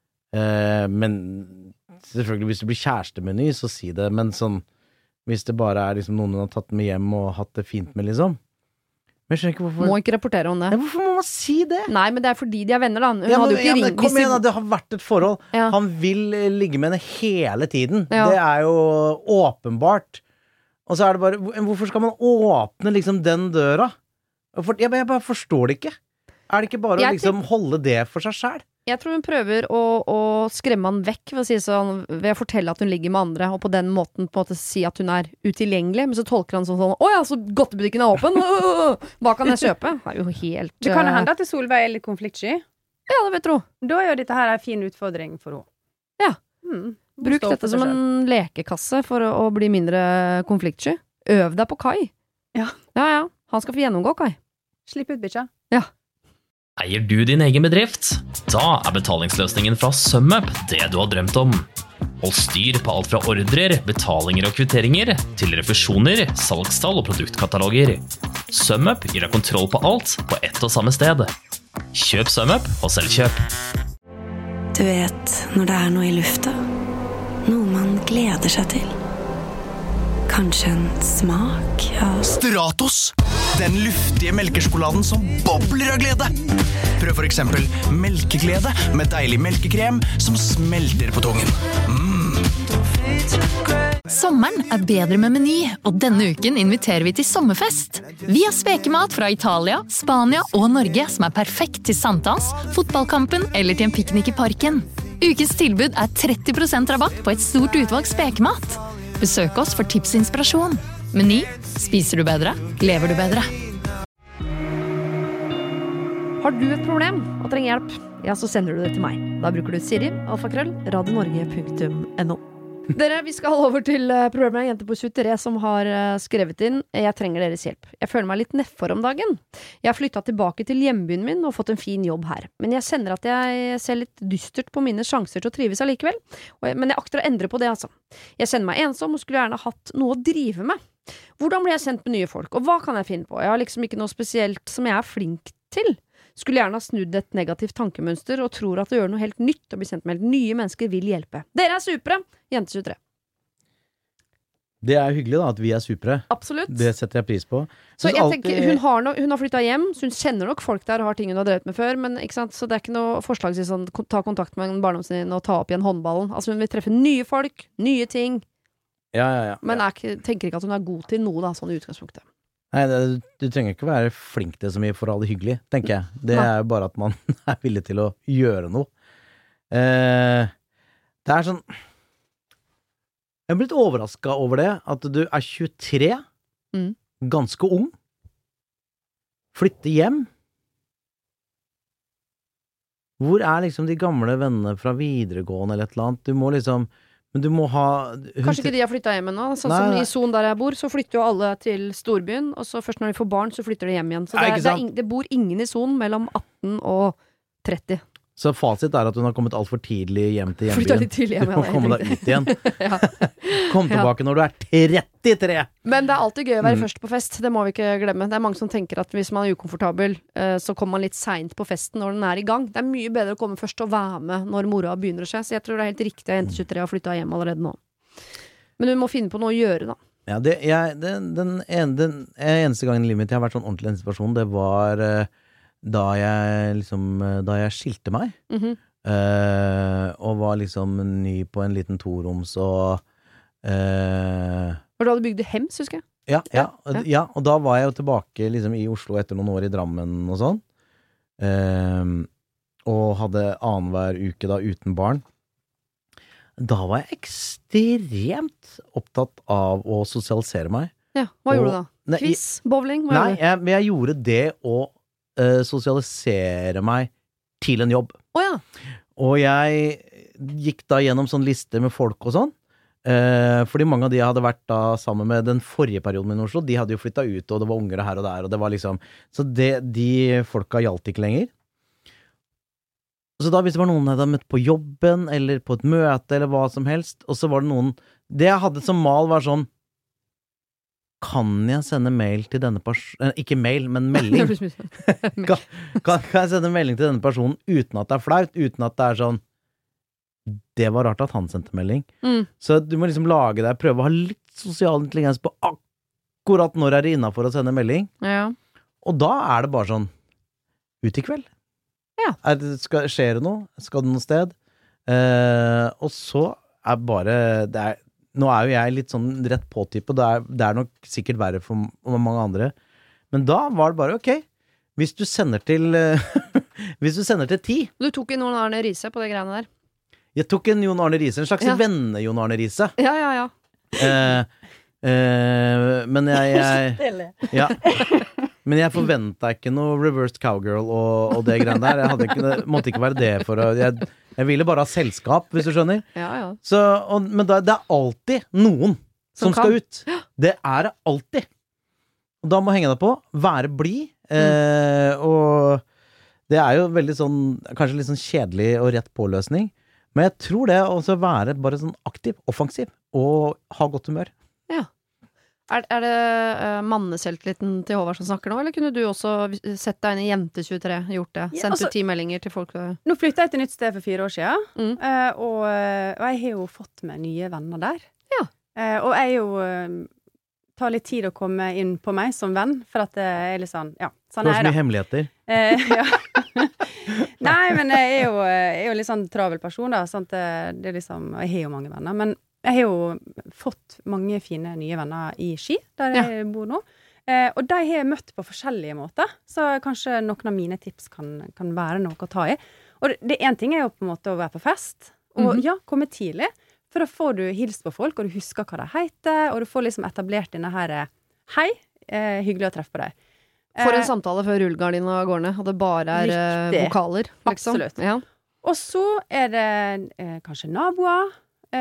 [SPEAKER 5] men selvfølgelig hvis du blir kjæreste med ny, så si det, men sånn, hvis det bare er liksom noen hun har tatt med hjem og hatt det fint med liksom, men jeg skjønner ikke hvorfor.
[SPEAKER 4] Må ikke rapportere om det.
[SPEAKER 5] Ja, hvorfor må man si det?
[SPEAKER 4] Nei, men det er fordi de er venner da. Hun hadde jo ikke ringt.
[SPEAKER 5] Kom igjen da, det har vært et forhold. Ja. Han vil ligge med henne hele tiden. Ja. Det er jo åpenbart. Og så er det bare, hvorfor skal man åpne liksom den døra? Jeg bare forstår det ikke. Er det ikke bare å liksom holde det for seg selv? Jeg
[SPEAKER 4] tror hun prøver å skremme han vekk ved å si sånn, ved å fortelle at hun ligger med andre, og på den måten på en måte si at hun er utilgjengelig, men så tolker han sånn, åja, så godtebutikken er åpen, hva kan jeg kjøpe? Det er jo helt...
[SPEAKER 6] Det kan hende at Solveig er litt konfliktsky.
[SPEAKER 4] Ja, det vet du.
[SPEAKER 6] Da er jo dette her en fin utfordring for henne.
[SPEAKER 4] Ja. Bruk dette som en lekekasse for å bli mindre konfliktsky. Øv deg på Kai. Ja. Han skal få gjennomgå, Kai.
[SPEAKER 6] Slipp ut, bitcha.
[SPEAKER 4] Ja.
[SPEAKER 7] Eier du din egen bedrift? Da er betalingsløsningen fra SumUp det du har drømt om. Hold styr på alt fra ordrer, betalinger og kvitteringer, til refusjoner, salgstall og produktkataloger. SumUp gir deg kontroll på alt på ett og samme sted. Kjøp SumUp og Selvkjøp.
[SPEAKER 8] Du vet når det er noe i lufta, noe man gleder seg til. Kanskje en smak av
[SPEAKER 9] Stratos, den luftige melkesjokoladen som bobler av glede. Prøv for eksempel melkeglede med deilig melkekrem som smelter på tungen.
[SPEAKER 10] Sommeren er bedre med Meny, og denne uken inviterer vi til sommerfest. Vi har spekemat fra Italia, Spania og Norge som er perfekt til sankthans, fotballkampen eller til en piknik i parken. Ukens tilbud er 30% rabatt på et stort utvalg spekemat. Besøk oss for tips og inspirasjon. Meny. Spiser du bedre? Lever du bedre?
[SPEAKER 4] Har du et problem og trenger hjelp? Ja, så sender du det til meg. Da bruker du Siri, alfakrøll, radionorge.no. Dere, vi skal over til programmet Jente på 23 som har skrevet inn jeg trenger deres hjelp. Jeg føler meg litt nedfor om dagen. Jeg har flyttet tilbake til hjembyen min og fått en fin jobb her. Men jeg kjenner at jeg ser litt dystert på mine sjanser til å trives allikevel. Men jeg akter å endre på det, altså. Jeg kjenner meg ensom og skulle gjerne hatt noe å drive med. Hvordan blir jeg kjent med nye folk, og hva kan jeg finne på? Jeg har liksom ikke noe spesielt som jeg er flink til. Skulle gjerne ha snudd et negativt tankemønster og tror at å gjøre noe helt nytt og bli kjent med helt nye mennesker vil hjelpe. Dere er supre, Jente 23.
[SPEAKER 5] Det er hyggelig da, at vi er supre.
[SPEAKER 4] Absolutt.
[SPEAKER 5] Det setter jeg pris på.
[SPEAKER 4] Så jeg tenker, hun har flyttet hjem, så hun kjenner nok folk der og har ting hun har drevet med før, men ikke sant, så det er ikke noe forslag til sånn, ta kontakt med en barndommen sin og ta opp igjen håndballen. Altså hun vil treffe nye folk, nye ting.
[SPEAKER 5] Ja.
[SPEAKER 4] Men jeg tenker ikke at hun er god til noe da, sånn i utgangspunktet.
[SPEAKER 5] Nei, du trenger ikke være flink til så mye for å ha det hyggelig, tenker jeg. Det er jo bare at man er villig til å gjøre noe. Det er sånn jeg er blitt overrasket over det, at du er 23, ganske ung, flytter hjem. Hvor er liksom de gamle vennene fra videregående eller et eller annet? Du må liksom, men du må ha
[SPEAKER 4] kanskje ikke de har flyttet hjem ennå. Sånn som i Son der jeg bor, så flytter jo alle til storbyen, og så først når de får barn, så flytter de hjem igjen. Så det bor ingen i Son mellom 18 og 30.
[SPEAKER 5] Så fasit at hun har kommet alt for tidlig hjem til hjembyen. Du må komme deg ut igjen. Kom tilbake når du 33!
[SPEAKER 4] Men det alltid gøy å være først på fest, det må vi ikke glemme. Det mange som tenker at hvis man ukomfortabel, så kommer man litt sent på festen når den i gang. Det mye bedre å komme først og være med når mora begynner å skje. Så jeg tror det helt riktig at Jente 23 har flyttet hjem allerede nå. Men du må finne på noe å gjøre da.
[SPEAKER 5] Ja, den eneste gangen i livet mitt jeg har vært sånn ordentlig i en situasjon, det var... Da jeg skilte meg og var liksom ny på en liten toroms og
[SPEAKER 4] For du hadde bygd hems, husker jeg?
[SPEAKER 5] Ja, og da var jeg jo tilbake liksom, i Oslo etter noen år i Drammen og sånn og hadde annenhver uke da uten barn. Da var jeg ekstremt opptatt av å sosialisere meg.
[SPEAKER 4] Ja, hva gjorde du da? Quiz? Bowling?
[SPEAKER 5] Jeg gjorde det å sosialisere meg til en jobb. Og jeg gikk da gjennom sånn liste med folk og sånn, fordi mange av de jeg hadde vært da sammen med den forrige perioden min i Oslo, de hadde jo flyttet ut, og det var unger her og der, og det var liksom, så de folka gjaldt ikke lenger. Så da hvis det var noen jeg hadde møtt på jobben, eller på et møte, eller hva som helst, og så var det noen, det jeg hadde som mal var sånn, kan jeg sende mail til denne personen, ikke mail, men melding. kan jeg sende melding til denne personen uten at det flaut, uten at det sånn, det var rart at han sendte melding. Så du må liksom lage deg, prøve å ha litt sosial intelligens på akkurat når det innenfor å sende melding. Ja. Og da det bare sånn, ut i kveld. Ja. Skjer det noe? Skal det noe sted? Og så bare, nå jo jeg litt sånn rett på-type, det nok sikkert verre for mange andre. Men da var det bare, ok, hvis du sender til 10.
[SPEAKER 4] Du tok en Jon Arne Riise på det greiene der.
[SPEAKER 5] Jeg tok en Jon Arne Riise, en slags venne-Jon Arne Riise.
[SPEAKER 4] Ja.
[SPEAKER 5] Men men jeg forventet ikke noe reversed cowgirl og det greiene der. Måtte ikke være det for å... Jeg ville bare ha selskap, hvis du skjønner.
[SPEAKER 4] Ja.
[SPEAKER 5] Så, men det alltid noen som skal ut. Det det alltid. Og da må henge deg på, være blid, og det jo veldig sånn, kanskje litt sånn kjedelig og rett påløsning, men jeg tror det også være bare sånn aktiv, offensiv, og ha godt humør.
[SPEAKER 4] Ja. Det manneselvtilliten til Håvard som snakker nå, eller kunne du også sett deg inn i Jente 23, gjort det? Sendt ut 10 meldinger til folk?
[SPEAKER 6] Nå flyttet jeg til nytt sted for 4 år siden, og jeg har jo fått med nye venner der. Ja. Og jeg jo tar litt tid å komme inn på meg som venn, for at det litt sånn, ja, sånn
[SPEAKER 5] du har så mye hemmeligheter.
[SPEAKER 6] Ja. Nei, men jeg jo litt sånn travel person da, sånn at det liksom, jeg har jo mange venner, men jeg har jo fått mange fine nye venner i Ski, der jeg bor nå. Og de har jeg møtt på forskjellige måter, så kanskje noen av mine tips kan være noe å ta i. Og det en ting jo på en måte å være på fest, og komme tidlig, for da får du hilst på folk, og du husker hva de heter, og du får liksom etablert denne her, hei, hyggelig å treffe på deg.
[SPEAKER 4] For en samtale før rullegardina går ned, og det bare vokaler, liksom.
[SPEAKER 6] Absolutt. Ja. Og så det kanskje naboer,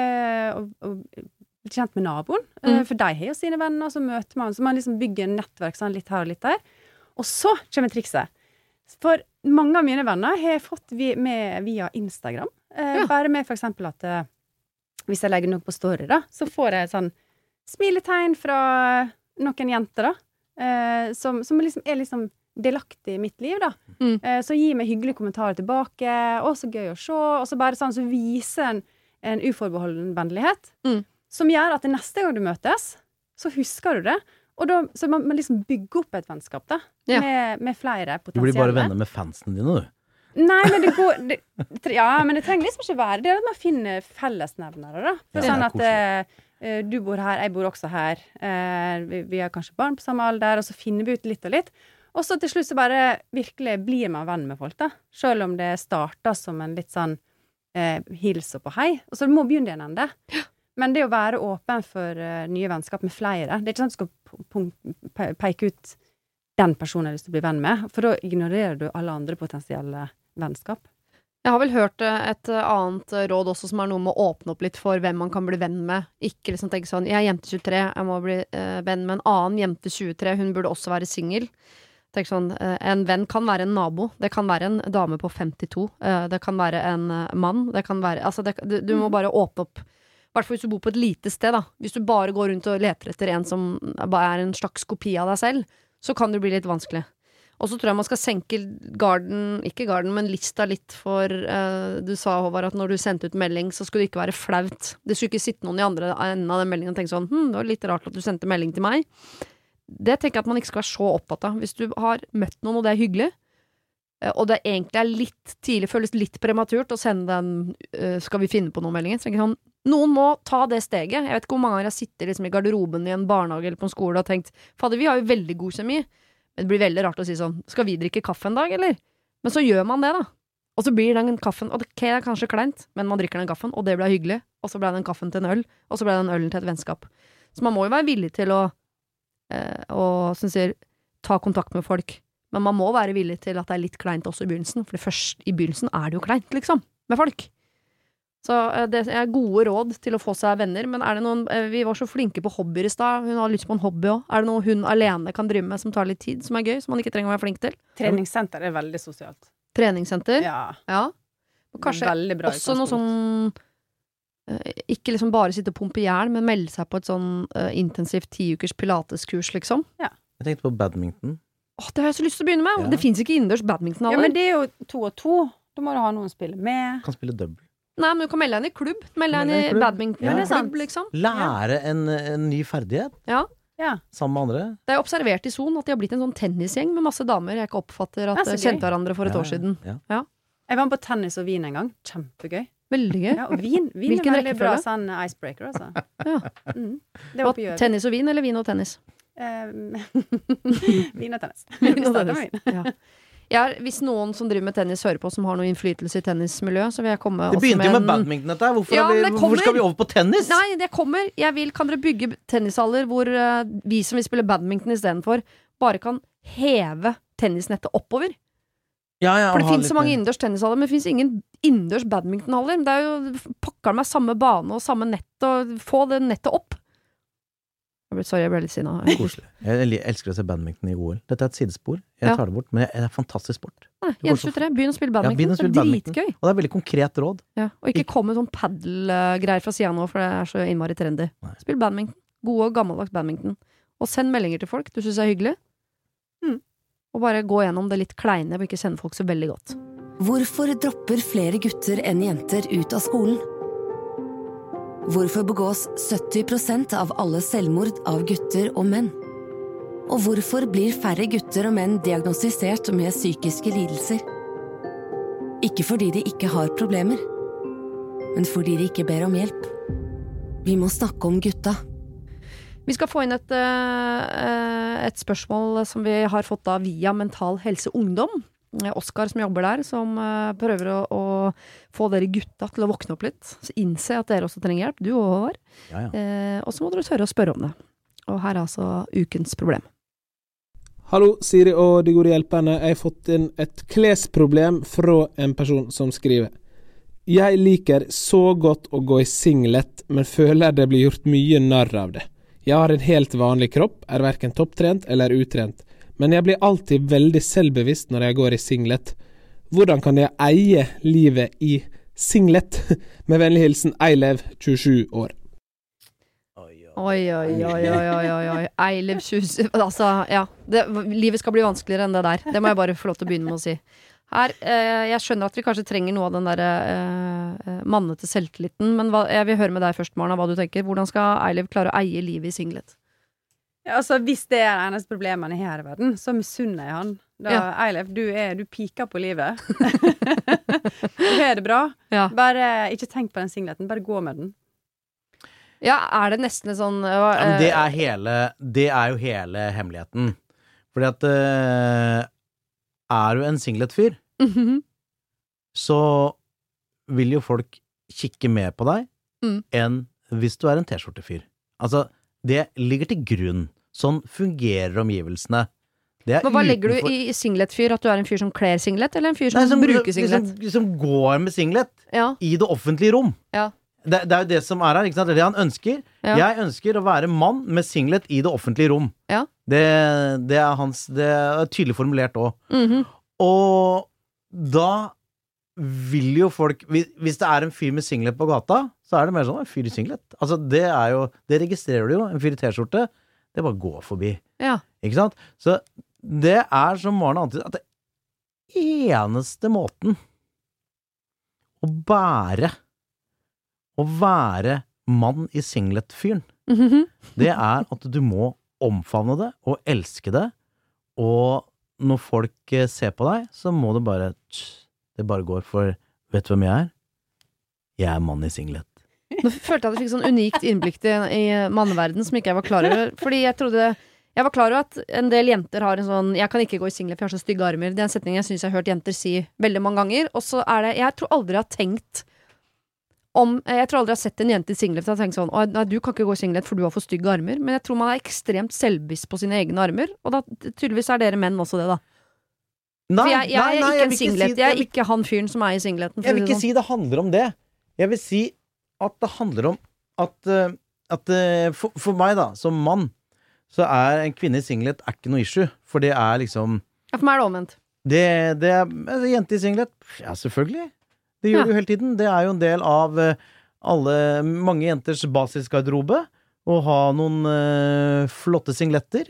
[SPEAKER 6] og bli kjent med naboen, for de har jo sine venner, så møter man, så man liksom bygger en nettverk sånn litt her og litt der, og så kommer trikset, for mange av mine venner har jeg fått med via Instagram, bare med for eksempel at hvis jeg legger noe på story da, så får jeg sånn smiletegn fra noen jenter da, som liksom liksom delaktig i mitt liv da, så gir meg hyggelige kommentarer tilbake, og så gøy å se, og så bare sånn, så viser en uforbeholden vennlighet, som gjør at det neste gang du møtes, så husker du det, og da, så man liksom bygger opp et vennskap da, med flere potensielle.
[SPEAKER 5] Du blir bare venner med fansene dine, du.
[SPEAKER 6] Nei, men det går, men det trenger liksom ikke være, det at man finner fellesnevnere da, for sånn at du bor her, jeg bor også her, vi har kanskje barn på samme alder, og så finner vi ut litt og litt, og så til slutt så bare virkelig blir man venn med folk da, selv om det starter som en litt sånn hilse på hei, og så må begynne en ende. Men det å være åpen for nye vennskap med flere, det ikke sånn at du skal peke ut den personen jeg har lyst til å bli venn med, for da ignorerer du alle andre potensielle vennskap.
[SPEAKER 4] Jeg har vel hørt et annet råd også, som noe med å åpne opp litt for hvem man kan bli venn med. Ikke liksom tenke sånn, jeg Jente 23, jeg må bli venn med en annen Jente 23, hun burde også være single. Tenk sånn, en venn kan være en nabo, det kan være en dame på 52, det kan være en mann, det kan være, altså du må bare åpne opp, i hvert fall hvis du bor på et lite sted da, hvis du bare går rundt og leter etter en som bare er en slags kopi av deg selv, så kan det bli litt vanskelig. Og så tror jeg man skal senke ikke garden, men lista litt for, du sa Håvard at når du sendte ut melding, så skulle det ikke være flaut. Det skulle ikke sitte noen i andre enden av den meldingen og tenke sånn, det var litt rart at du sendte melding til meg. Det tenker jeg at man ikke skal være så opptatt av. Hvis du har møtt noen, og det er hyggelig, og det egentlig er litt tidlig, føles litt prematurt å sende den skal vi finne på noen meldinger, så tenker jeg sånn, noen må ta det steget. Jeg vet ikke hvor mange ganger jeg sitter liksom i garderoben i en barnehage eller på en skole og tenkt, fader, vi har jo veldig god kjemi, men det blir veldig rart å si sånn, skal vi drikke kaffe en dag, eller? Men så gjør man det da. Og så blir den kaffen, og det er kanskje kleint, men man drikker den kaffen, og det ble hyggelig, og så ble den kaffen til en øl, og så ble den ølen til et vennskap. Så man må jo være villig til å og som sier, ta kontakt med folk, men man må være villig til at det er litt kleint også i begynnelsen, for først i begynnelsen er det jo kleint liksom, med folk. Så det er gode råd til å få seg venner, men er det noen, vi var så flinke på hobbyer i sted, hun har lyst på en hobby også, er det noe hun alene kan drive med som tar litt tid, som er gøy, som man ikke trenger å være flink til?
[SPEAKER 6] Treningssenter er veldig sosialt.
[SPEAKER 4] Treningssenter?
[SPEAKER 6] Ja.
[SPEAKER 4] Og kanskje også noe sånn ikke liksom bare sitte og pumpe jern, men melde seg på et sånn intensivt 10 ukers pilateskurs, liksom.
[SPEAKER 6] Ja.
[SPEAKER 5] Jeg tenkte på badminton.
[SPEAKER 4] Det har jeg så lyst til å begynne med. Ja. Det finnes ikke innendørs badminton.
[SPEAKER 6] Ja, men det er jo 2 og 2. Da må du ha noen å spille med.
[SPEAKER 5] Kan spille double.
[SPEAKER 4] Nei, men du kan melde deg inn i klubb. Melde deg inn i badminton. Ja, det er sant, liksom.
[SPEAKER 5] Lære en ny ferdighet.
[SPEAKER 4] Ja.
[SPEAKER 5] Sammen med andre.
[SPEAKER 4] Det er observert i Son at de har blitt en sånn tennisgjeng med masse damer jeg ikke oppfatter at kjente hverandre for et år siden. Ja.
[SPEAKER 6] Jeg var på tennis og vin en gang. Kjempegøy.
[SPEAKER 4] Veldig gøy.
[SPEAKER 6] Ja, og vin er veldig bra sånn icebreaker, altså. Ja. Det var på Gjøvik.
[SPEAKER 4] Tennis og vin, eller vin og tennis?
[SPEAKER 6] Vin og tennis.
[SPEAKER 4] Vin og tennis. Ja. Hvis noen som driver med tennis hører på, som har noe innflytelse i tennismiljøet, så vil jeg komme
[SPEAKER 5] det begynte jo med badminton dette. Hvorfor skal vi over på tennis?
[SPEAKER 4] Nei, det kommer. Kan dere bygge tennishaller hvor vi som vil spille badminton i stedet for, bare kan heve tennisnettet oppover? For det finnes så mange innendørs tennishaller, men det finnes ingen innendørs badmintonhaller. Det er jo pakker med samme bane og samme nett, og få det nettet opp. Sorry, jeg ble litt sinna.
[SPEAKER 5] Jeg elsker å se badminton i OL. Dette er et sidespor. Jeg tar det bort, men det er fantastisk sport.
[SPEAKER 4] Jens23, begynn å spille badminton. Det er dritgøy.
[SPEAKER 5] Og det er veldig konkret råd.
[SPEAKER 4] Og ikke kom med sånn paddle-greier fra siden nå, for det er så innmari trendy. Spill badminton. Gode og gammeldags badminton. Og send meldinger til folk du synes er hyggelig. Og bare gå gjennom det litt kleine og ikke sende folk så veldig godt.
[SPEAKER 1] Hvorfor dropper flere gutter enn jenter ut av skolen? Hvorfor begås 70% av alle selvmord av gutter og menn? Og hvorfor blir færre gutter og menn diagnostisert med psykiske lidelser? Ikke fordi de ikke har problemer, men fordi de ikke ber om hjelp. Vi må snakke om gutta.
[SPEAKER 4] Vi skal få inn et spørsmål som vi har fått da via Mental Helse Ungdom. Oskar som jobber der, som prøver å få dere gutta til å våkne opp litt. Så innse at dere også trenger hjelp, du og Håvard. Og så må dere tørre å spørre om det. Og her er altså ukens problem.
[SPEAKER 11] Hallo, Siri og de gode hjelperne. Jeg har fått inn et klesproblem fra en person som skriver. Jeg liker så godt å gå i singlet, men føler det blir gjort mye narr av det. Jeg har en helt vanlig kropp, er hverken topptrent eller utrent, men jeg blir alltid veldig selvbevisst når jeg går i singlet. Hvordan kan jeg eie livet i singlet? Med vennlig hilsen Eilev, 27 år.
[SPEAKER 4] Oi. Eilev 27, altså, ja. Livet skal bli vanskeligere enn det der. Det må jeg bare få lov til å begynne med å si. Her, jeg skjønner at vi kanskje trenger noe av den der mannete selvtilliten, men jeg vil høre med deg først, Marna, hva du tenker. Hvordan skal Eilev klare å eie livet i singlet?
[SPEAKER 6] Ja, altså, hvis det er det eneste problemet her i verden, så misunner jeg han. Eilev, du piker på livet. Du har det bra. Bare ikke tenk på den singleten, bare gå med den.
[SPEAKER 4] Ja, er det nesten sånn
[SPEAKER 5] det er jo hele hemmeligheten. Fordi at er du en singletfyr, så vil jo folk kikke mer på deg enn hvis du er en t-skjortefyr. Altså, det ligger til grunn. Sånn fungerer omgivelsene.
[SPEAKER 4] Men hva legger du i singletfyr? At du er en fyr som kler singlet, eller en fyr som bruker singlet?
[SPEAKER 5] Som går med singlet i det offentlige rom. det er jo det som her, ikke sant? Det er det han ønsker. Jeg ønsker å være mann med singlet i det offentlige rom. Det er tydelig formulert også. Og da vil jo folk, hvis det er en fyr med singlet på gata, så er det mer sånn, en fyr i singlet. Altså, det registrerer du jo, en fyr i t-skjorte, det bare går forbi. Ikke sant? Så det er som Maren antydet, at det eneste måten å være mann i singlet-fyren, det er at du må omfavne det og elske det, og når folk ser på deg, så må det bare går, for vet du hvem jeg er? Jeg er mann i singlet.
[SPEAKER 4] Nå følte jeg at jeg fikk sånn unikt innblikk i manneverden som ikke jeg var klar over, fordi jeg var klar over at en del jenter har en sånn, jeg kan ikke gå i singlet for jeg har så stygge armer. Det er en setning jeg synes jeg har hørt jenter si veldig mange ganger. Og så er det, jeg tror aldri jeg har sett en jente i singlet og har tenkt sånn, nei, du kan ikke gå i singlet for du har for stygge armer. Men jeg tror man er ekstremt selvbevisst på sine egne armer. Og da tydeligvis er dere menn også det da. For jeg er ikke en singlet, jeg er ikke han fyren som er i singleten.
[SPEAKER 5] Jeg vil ikke si det handler om det. Jeg vil si at det handler om at for meg da, som mann, så er en kvinne i singlet ikke noe issue, for det er liksom...
[SPEAKER 4] Ja, for meg er det omvendt.
[SPEAKER 5] Det er jente i singlet, ja, selvfølgelig. Det gjør du hele tiden. Det er jo en del av mange jenters basisgarderobe, å ha noen flotte singletter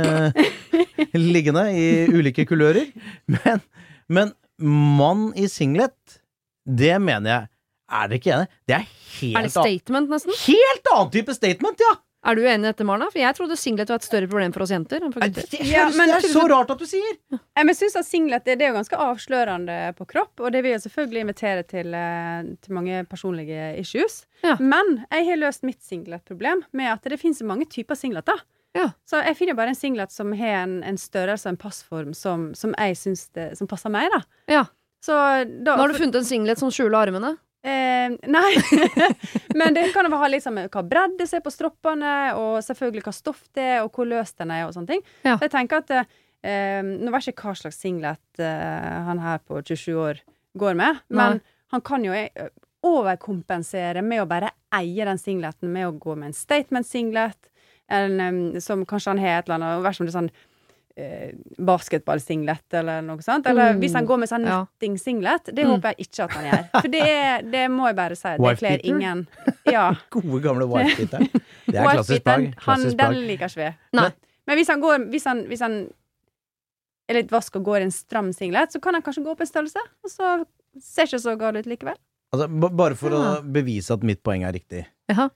[SPEAKER 5] liggende i ulike kulører. Men mann i singlet, det mener jeg, er det ikke enig? Det er
[SPEAKER 4] det statement nesten?
[SPEAKER 5] Helt annen type statement, ja!
[SPEAKER 4] Er du enig i dette, Marna? For jeg trodde singlet var et større problem for oss jenter enn for gutter.
[SPEAKER 5] Det er så rart at du sier!
[SPEAKER 6] Men jeg synes at singlet det er jo ganske avslørende på kropp, og det vil jo selvfølgelig invitere til mange personlige issues. Men jeg har løst mitt singlet-problem med at det finnes mange typer singleter. Så jeg finner bare en singlet som har en størrelse og en passform som jeg synes som passer meg, da. Så da
[SPEAKER 4] har du funnet en singlet som skjuler armene?
[SPEAKER 6] Nei, men det kan jo ha liksom hva bredde ser på stroppene, og selvfølgelig hva stoff det er, og hvor løst den er, og sånne ting. Så jeg tenker at nå vet jeg ikke hva slags singlet han her på 27 år går med, men han kan jo overkompensere med å bare eie den singleten med å gå med en statement-singlet, som kanskje han har et eller annet, og hvert som det er sånn basketball-singlet eller noe sånt, eller hvis han går med sånn netting-singlet, det håper jeg ikke at han gjør, for det må jeg bare si, det kler ingen.
[SPEAKER 5] Gode gamle wife-beateren. Det er klassisk plagg.
[SPEAKER 6] Den liker ikke vi. Men hvis han er litt vask og går i en stram singlet, så kan han kanskje gå på en størrelse, og så ser ikke så galt ut likevel.
[SPEAKER 5] Altså, bare for å bevise at mitt poeng er riktig.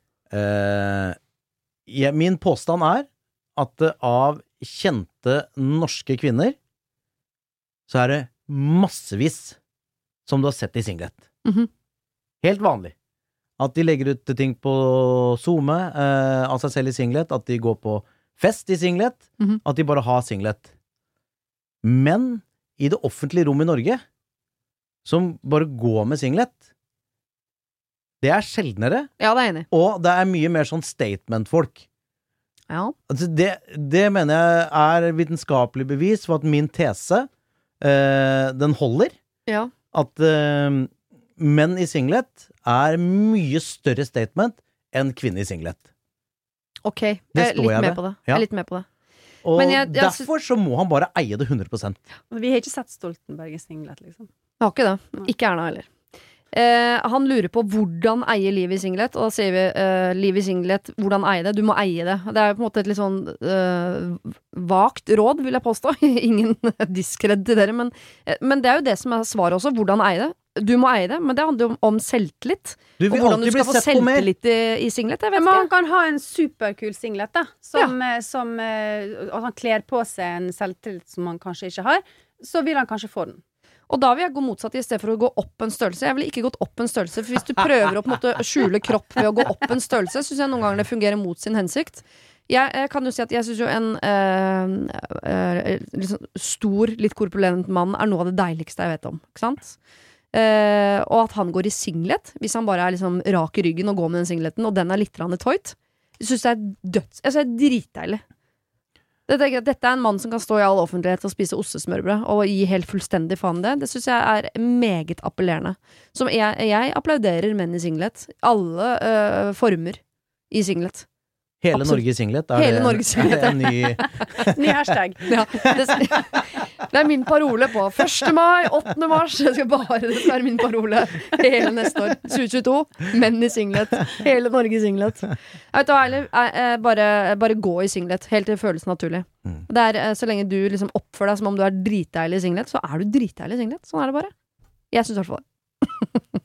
[SPEAKER 5] Min påstand er at av kjente norske kvinner så er det massevis som du har sett i singlet. Helt vanlig. At de legger ut ting på Zoom av seg selv i singlet, at de går på fest i singlet, at de bare har singlet. Men i det offentlige rom i Norge som bare går med singlet, det er sjeldnere.
[SPEAKER 4] Ja, det er enig.
[SPEAKER 5] Og det er mye mer sånn statement-folk. Altså det mener jeg er vitenskapelig bevis for at min tese den holder. At menn i singlet er mye større statement enn kvinner i singlet.
[SPEAKER 4] Ok, jeg er litt med på det. Jeg er litt med på det.
[SPEAKER 5] Og derfor så må han bare eie det 100%.
[SPEAKER 6] Vi har ikke sett Stoltenberg i singlet, liksom.
[SPEAKER 4] Jeg har ikke det. Ikke Erna heller. Han lurer på hvordan eie liv i singlet, og da sier vi liv i singlet, hvordan eie det? Du må eie det. Det er på en måte et litt sånn vagt råd, vil jeg påstå. Ingen diskred til dere, men det er jo det som er svaret også, hvordan eie det. Du må eie det, men det handler jo om selvtillit. Og hvordan du skal få selvtillit i singlet, jeg vet ikke.
[SPEAKER 6] Man kan ha en superkul singlet da, som han kler på seg en selvtillit som man kanskje ikke har, så vil han kanskje få den.
[SPEAKER 4] Og da vil jeg gå motsatt i stedet for å gå opp en størrelse. Jeg ville ikke gått opp en størrelse, for hvis du prøver å på en måte skjule kropp ved å gå opp en størrelse, synes jeg noen ganger det fungerer mot sin hensikt. Jeg kan jo si at jeg synes jo en liksom stor, litt korpulent mann er noe av det deiligste jeg vet om, ikke sant? Og at han går i singlet, hvis han bare er liksom rak i ryggen og går med den singleten, og den er litt tøyt, jeg synes det er døds, jeg synes det er dritdeilig. Dette en mann som kan stå i all offentlighet og spise ostesmørbrød og gi helt fullstendig faen det synes jeg meget appellerende. Som jeg applauderer menn i singlet. Alle former i singlet.
[SPEAKER 5] Hele Norge i singlet?
[SPEAKER 4] Hele Norge i singlet.
[SPEAKER 5] En ny
[SPEAKER 6] hashtag.
[SPEAKER 4] Ja, det min parole på 1. mai, 8. mars. Det skal være min parole hele neste år. 2022. Menn i singlet. Hele Norge i singlet. Jeg vet hva, bare gå i singlet. Helt til det føles naturlig. Det så lenge du liksom oppfører deg som om du dritdeilig i singlet, så du dritdeilig i singlet. Sånn det bare. Jeg synes i hvert fall det.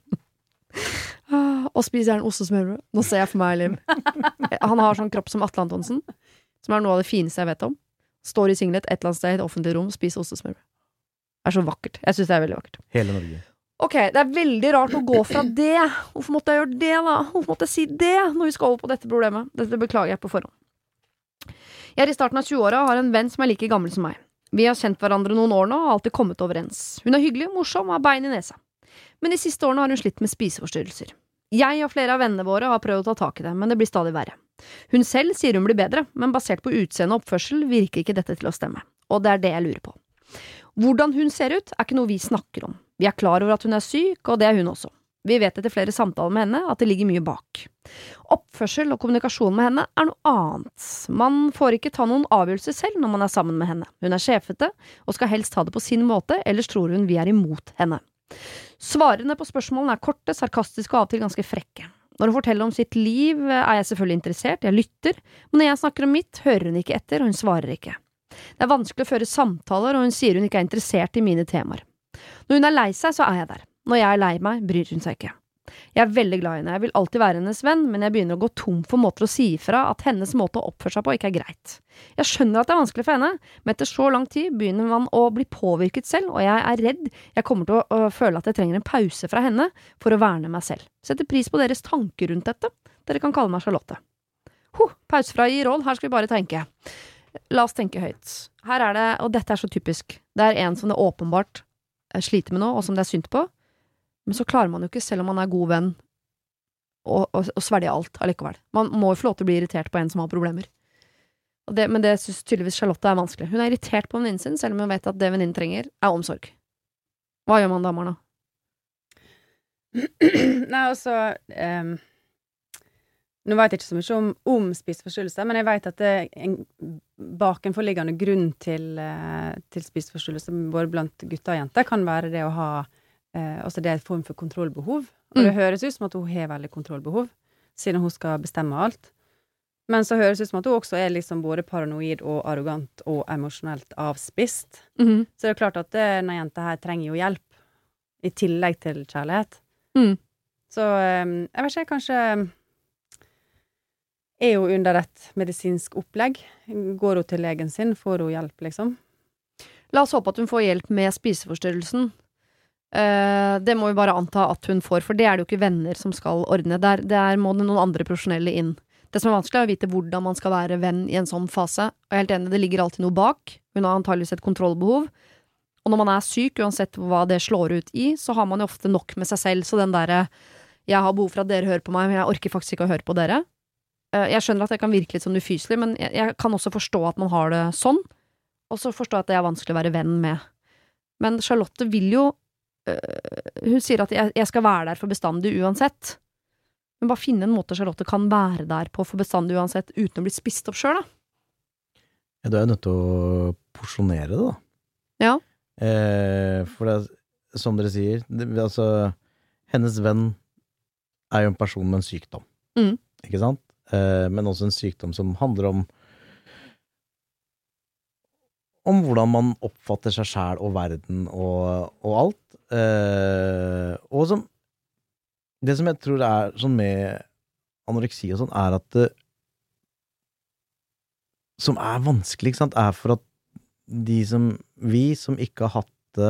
[SPEAKER 4] Og spiser en ostesmørbrød. Nå ser jeg for meg Liv. Han har sånn kropp som Atle Antonsen, som noe av det fineste jeg vet om. Står i singlet et eller annet sted i et offentlig rom, spiser ostesmørbrød. Det så vakkert. Jeg synes det veldig vakkert.
[SPEAKER 5] Hele Norge.
[SPEAKER 4] Ok, det veldig rart å gå fra det. Hvorfor måtte jeg gjøre det da? Hvorfor måtte jeg si det når vi skal over på dette problemet? Dette beklager jeg på forhånd. Jeg i starten av 20-åra og har en venn som like gammel som meg. Vi har kjent hverandre noen år nå og har alltid kommet overens. Hun hyggelig, morsom og har bein i nesa. Men de siste årene har hun slitt med spiseforstyrrelser. Jeg og flere av vennene våre har prøvd å ta tak i det, men det blir stadig verre. Hun selv sier hun blir bedre, men basert på utseende og oppførsel virker ikke dette til å stemme. Og det det jeg lurer på. Hvordan hun ser ut ikke noe vi snakker om. Vi klar over at hun syk, og det hun også. Vi vet etter flere samtaler med henne at det ligger mye bak. Oppførsel og kommunikasjon med henne noe annet. Man får ikke ta noen avgjørelser selv når man sammen med henne. Hun sjefete, og skal helst ta det på sin måte, ellers tror hun vi imot henne. Svarene på spørsmålene korte, sarkastiske og av og til ganske frekke. Når hun forteller om sitt liv, jeg selvfølgelig interessert, jeg lytter, men når jeg snakker om mitt, hører hun ikke etter, og hun svarer ikke. Det vanskelig å føre samtaler, og hun sier hun ikke interessert i mine temaer. Når hun lei seg, så jeg der. Når jeg lei meg, bryr hun seg ikke. Jeg veldig glad i henne, jeg vil alltid være hennes venn, men jeg begynner å gå tom for måter å si ifra at hennes måte å oppføre seg på ikke greit. Jeg skjønner at det vanskelig for henne, men etter så lang tid begynner man å bli påvirket selv, og jeg redd jeg kommer til å føle at jeg trenger en pause fra henne for å verne meg selv. Setter pris på deres tanker rundt dette. Dere kan kalle meg Charlotte. Pause fra å gi råd, her skal vi bare tenke. La oss tenke høyt. Her det, og dette så typisk, det en som det åpenbart sliter med nå, og som det synd på. Men så klarer man jo ikke, selv om man god venn, å svelge alt allikevel. Man må jo få lov til å bli irritert på en som har problemer. Men det synes tydeligvis Charlotte vanskelig. Hun irritert på venninnen sin, selv om hun vet at det venninnen trenger omsorg. Hva gjør man da, Marna?
[SPEAKER 6] Nei, altså nå vet jeg ikke så mye om spiseforstyrrelse, men jeg vet at det en bakenforliggende grunn til spiseforstyrrelse både blant gutter og jenter kan være det å ha altså det en form for kontrollbehov. Og det høres ut som at hun har veldig kontrollbehov, siden hun skal bestemme alt. Men så høres det ut som at hun også liksom både paranoid og arrogant og emosjonelt avspist. Så det klart at denne jenta her trenger jo hjelp, i tillegg til kjærlighet. Så jeg vet ikke, kanskje hun under et medisinsk opplegg? Går hun til legen sin? Får hun hjelp, liksom?
[SPEAKER 4] La oss håpe at hun får hjelp med spiseforstyrrelsen. Det må vi bare anta at hun får, for det det jo ikke venner som skal ordne. Der må det noen andre profesjonelle inn. Det som vanskelig å vite hvordan man skal være venn i en sånn fase. Og jeg helt enig, det ligger alltid noe bak. Hun har antageligvis et kontrollbehov. Og når man syk, uansett hva det slår ut i, så har man jo ofte nok med seg selv. Så den der, jeg har behov for at dere hører på meg, men jeg orker faktisk ikke å høre på dere. Jeg skjønner at det kan virke litt som ufyselig, men jeg kan også forstå at man har det sånn. Og så forstå at det vanskelig å være venn med. Men Charlotte vil jo hun sier at jeg skal være der for bestandig uansett. Men bare finne en måte Charlotte kan være der på for bestandig uansett uten å bli spist opp selv, da.
[SPEAKER 5] Ja, du nødt til å porsjonere det, da.
[SPEAKER 4] Ja.
[SPEAKER 5] For det, som dere sier, altså, hennes venn jo en person med en sykdom. Ikke sant? Men også en sykdom som handler om hvordan man oppfatter seg selv og verden og alt. Og som det som jeg tror sånn med anoreksi og sånn, at det som vanskelig, ikke sant, for at vi som ikke har hatt det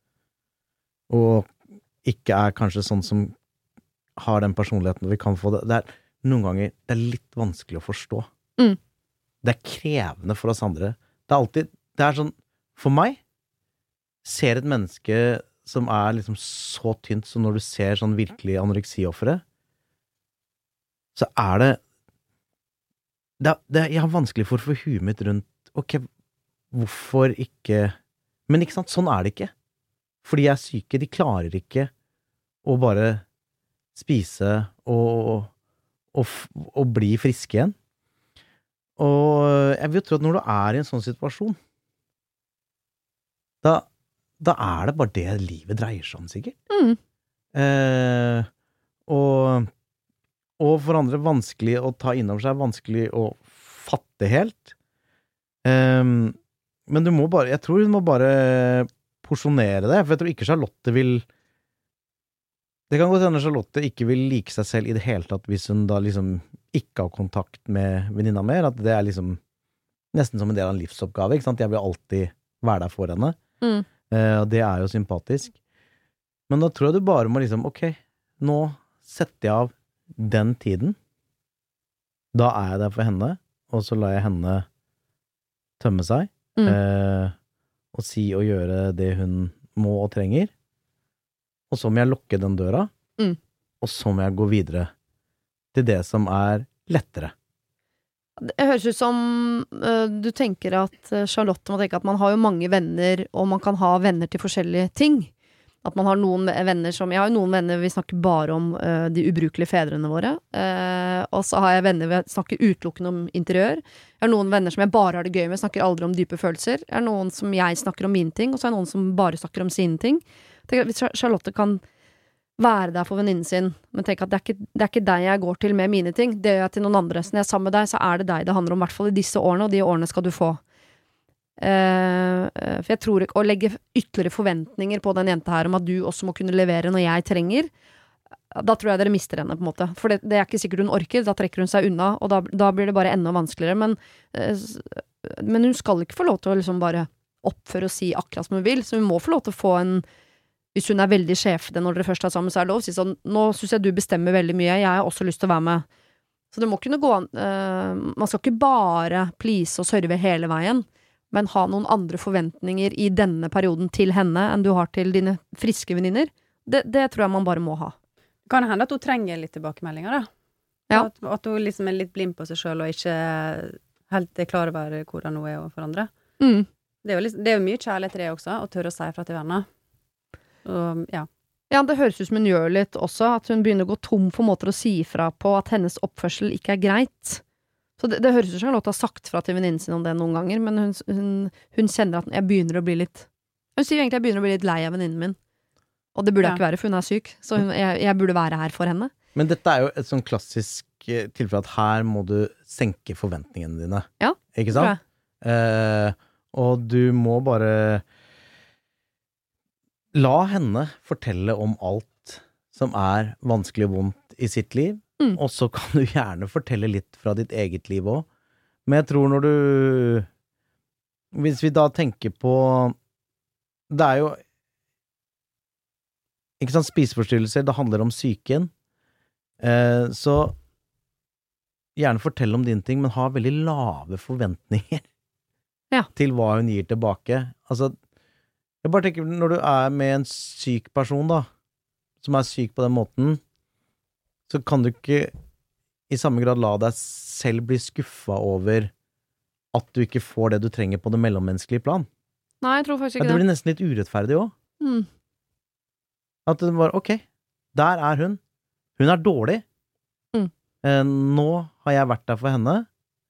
[SPEAKER 5] og ikke kanskje sånn som har den personligheten vi kan få det, noen ganger det litt vanskelig å forstå. Det krevende for oss andre. Det sånn, for meg ser et menneske som liksom så tynt som når du ser sånn virkelig anoreksiofre, så det jeg har vanskelig for å få huet mitt rundt ok, hvorfor ikke... Men ikke sant, sånn det ikke. For de syke, de klarer ikke å bare spise og bli friske igjen. Og jeg vil tro at når du i en sånn situasjon, da det bare det livet dreier seg om, sikkert. Og for andre vanskelig å ta inn over seg, vanskelig å fatte helt. Men du må bare, jeg tror hun må bare porsjonere det, for jeg tror ikke Charlotte vil... Det kan godt hende Charlotte ikke vil like seg selv i det hele tatt hvis hun da liksom ikke har kontakt med venninna mer, at det liksom nesten som en del av en livsoppgave, ikke sant? Jeg vil alltid være der for henne, og det jo sympatisk. Men da tror jeg du bare må liksom, ok, nå setter jeg av den tiden, da jeg der for henne, og så lar jeg henne tømme seg, og si og gjøre det hun må og trenger, og så må jeg lukke den døra, og så må jeg gå videre til det som lettere.
[SPEAKER 4] Det høres ut som du tenker at Charlotte må tenke at man har jo mange venner, og man kan ha venner til forskjellige ting. At man har noen venner som... Jeg har jo noen venner, vi snakker bare om de ubrukelige fedrene våre, og så har jeg venner, vi snakker utelukkende om interiør. Jeg har noen venner som jeg bare har det gøy med, snakker aldri om dype følelser. Jeg har noen som jeg snakker om mine ting, og så har jeg noen som bare snakker om sine ting. Hvis Charlotte kan være der for venninnen sin, men tenk at det ikke deg jeg går til med mine ting, det gjør jeg til noen andre. Så når jeg sammen med deg, så det deg det handler om, i hvert fall i disse årene, og de årene skal du få. For jeg tror ikke å legge ytterligere forventninger på den jenta her om at du også må kunne levere når jeg trenger, da tror jeg dere mister henne på en måte. For det ikke sikkert hun orker, da trekker hun seg unna, og da blir det bare enda vanskeligere. Men hun skal ikke få lov til å liksom bare oppføre og si akkurat som hun vil, så hun må få lov til å få en... Hvis hun veldig sjefete når dere først sammen, så det lov å si sånn, nå synes jeg du bestemmer veldig mye, jeg har også lyst til å være med. Så det må kunne gå an, man skal ikke bare please og serve hele veien, men ha noen andre forventninger i denne perioden til henne enn du har til dine friske venninner. Det tror jeg man bare må ha.
[SPEAKER 6] Kan det hende at hun trenger litt tilbakemeldinger da? Ja. At hun liksom litt blind på seg selv og ikke helt klar over hvordan hun overfor andre. Det jo mye kjærlighet til det også, å tørre å si fra til venner. Ja, det høres ut som hun gjør litt også, at hun begynner å gå tom for måter å si fra på at hennes oppførsel ikke greit. Så det høres ut som Charlotte har sagt fra til venninnen sin om det noen ganger, men hun kjenner at jeg begynner å bli litt... Hun sier egentlig jeg begynner å bli litt lei av venninnen min. Og det burde jeg ikke være, for hun syk. Så jeg burde være her for henne.
[SPEAKER 5] Men dette jo et sånn klassisk tilfelle at her må du senke forventningene dine.
[SPEAKER 4] Ja,
[SPEAKER 5] ikke sant? Og du må bare... La henne fortelle om alt som vanskelig og vondt i sitt liv, og så kan du gjerne fortelle litt fra ditt eget liv også. Men jeg tror når du... Hvis vi da tenker på... Det jo... Ikke sant, spiseforstyrrelser, det handler om psyken. Så gjerne fortell om dine ting, men ha veldig lave forventninger til hva hun gir tilbake. Altså... Jeg bare tenker, når du med en syk person da, som syk på den måten, så kan du ikke i samme grad la deg selv bli skuffet over at du ikke får det du trenger på det mellommenneskelige plan.
[SPEAKER 4] Nei, jeg tror faktisk ikke det.
[SPEAKER 5] Det blir nesten litt urettferdig også. At det bare, ok, der hun. Hun dårlig. Nå har jeg vært der for henne.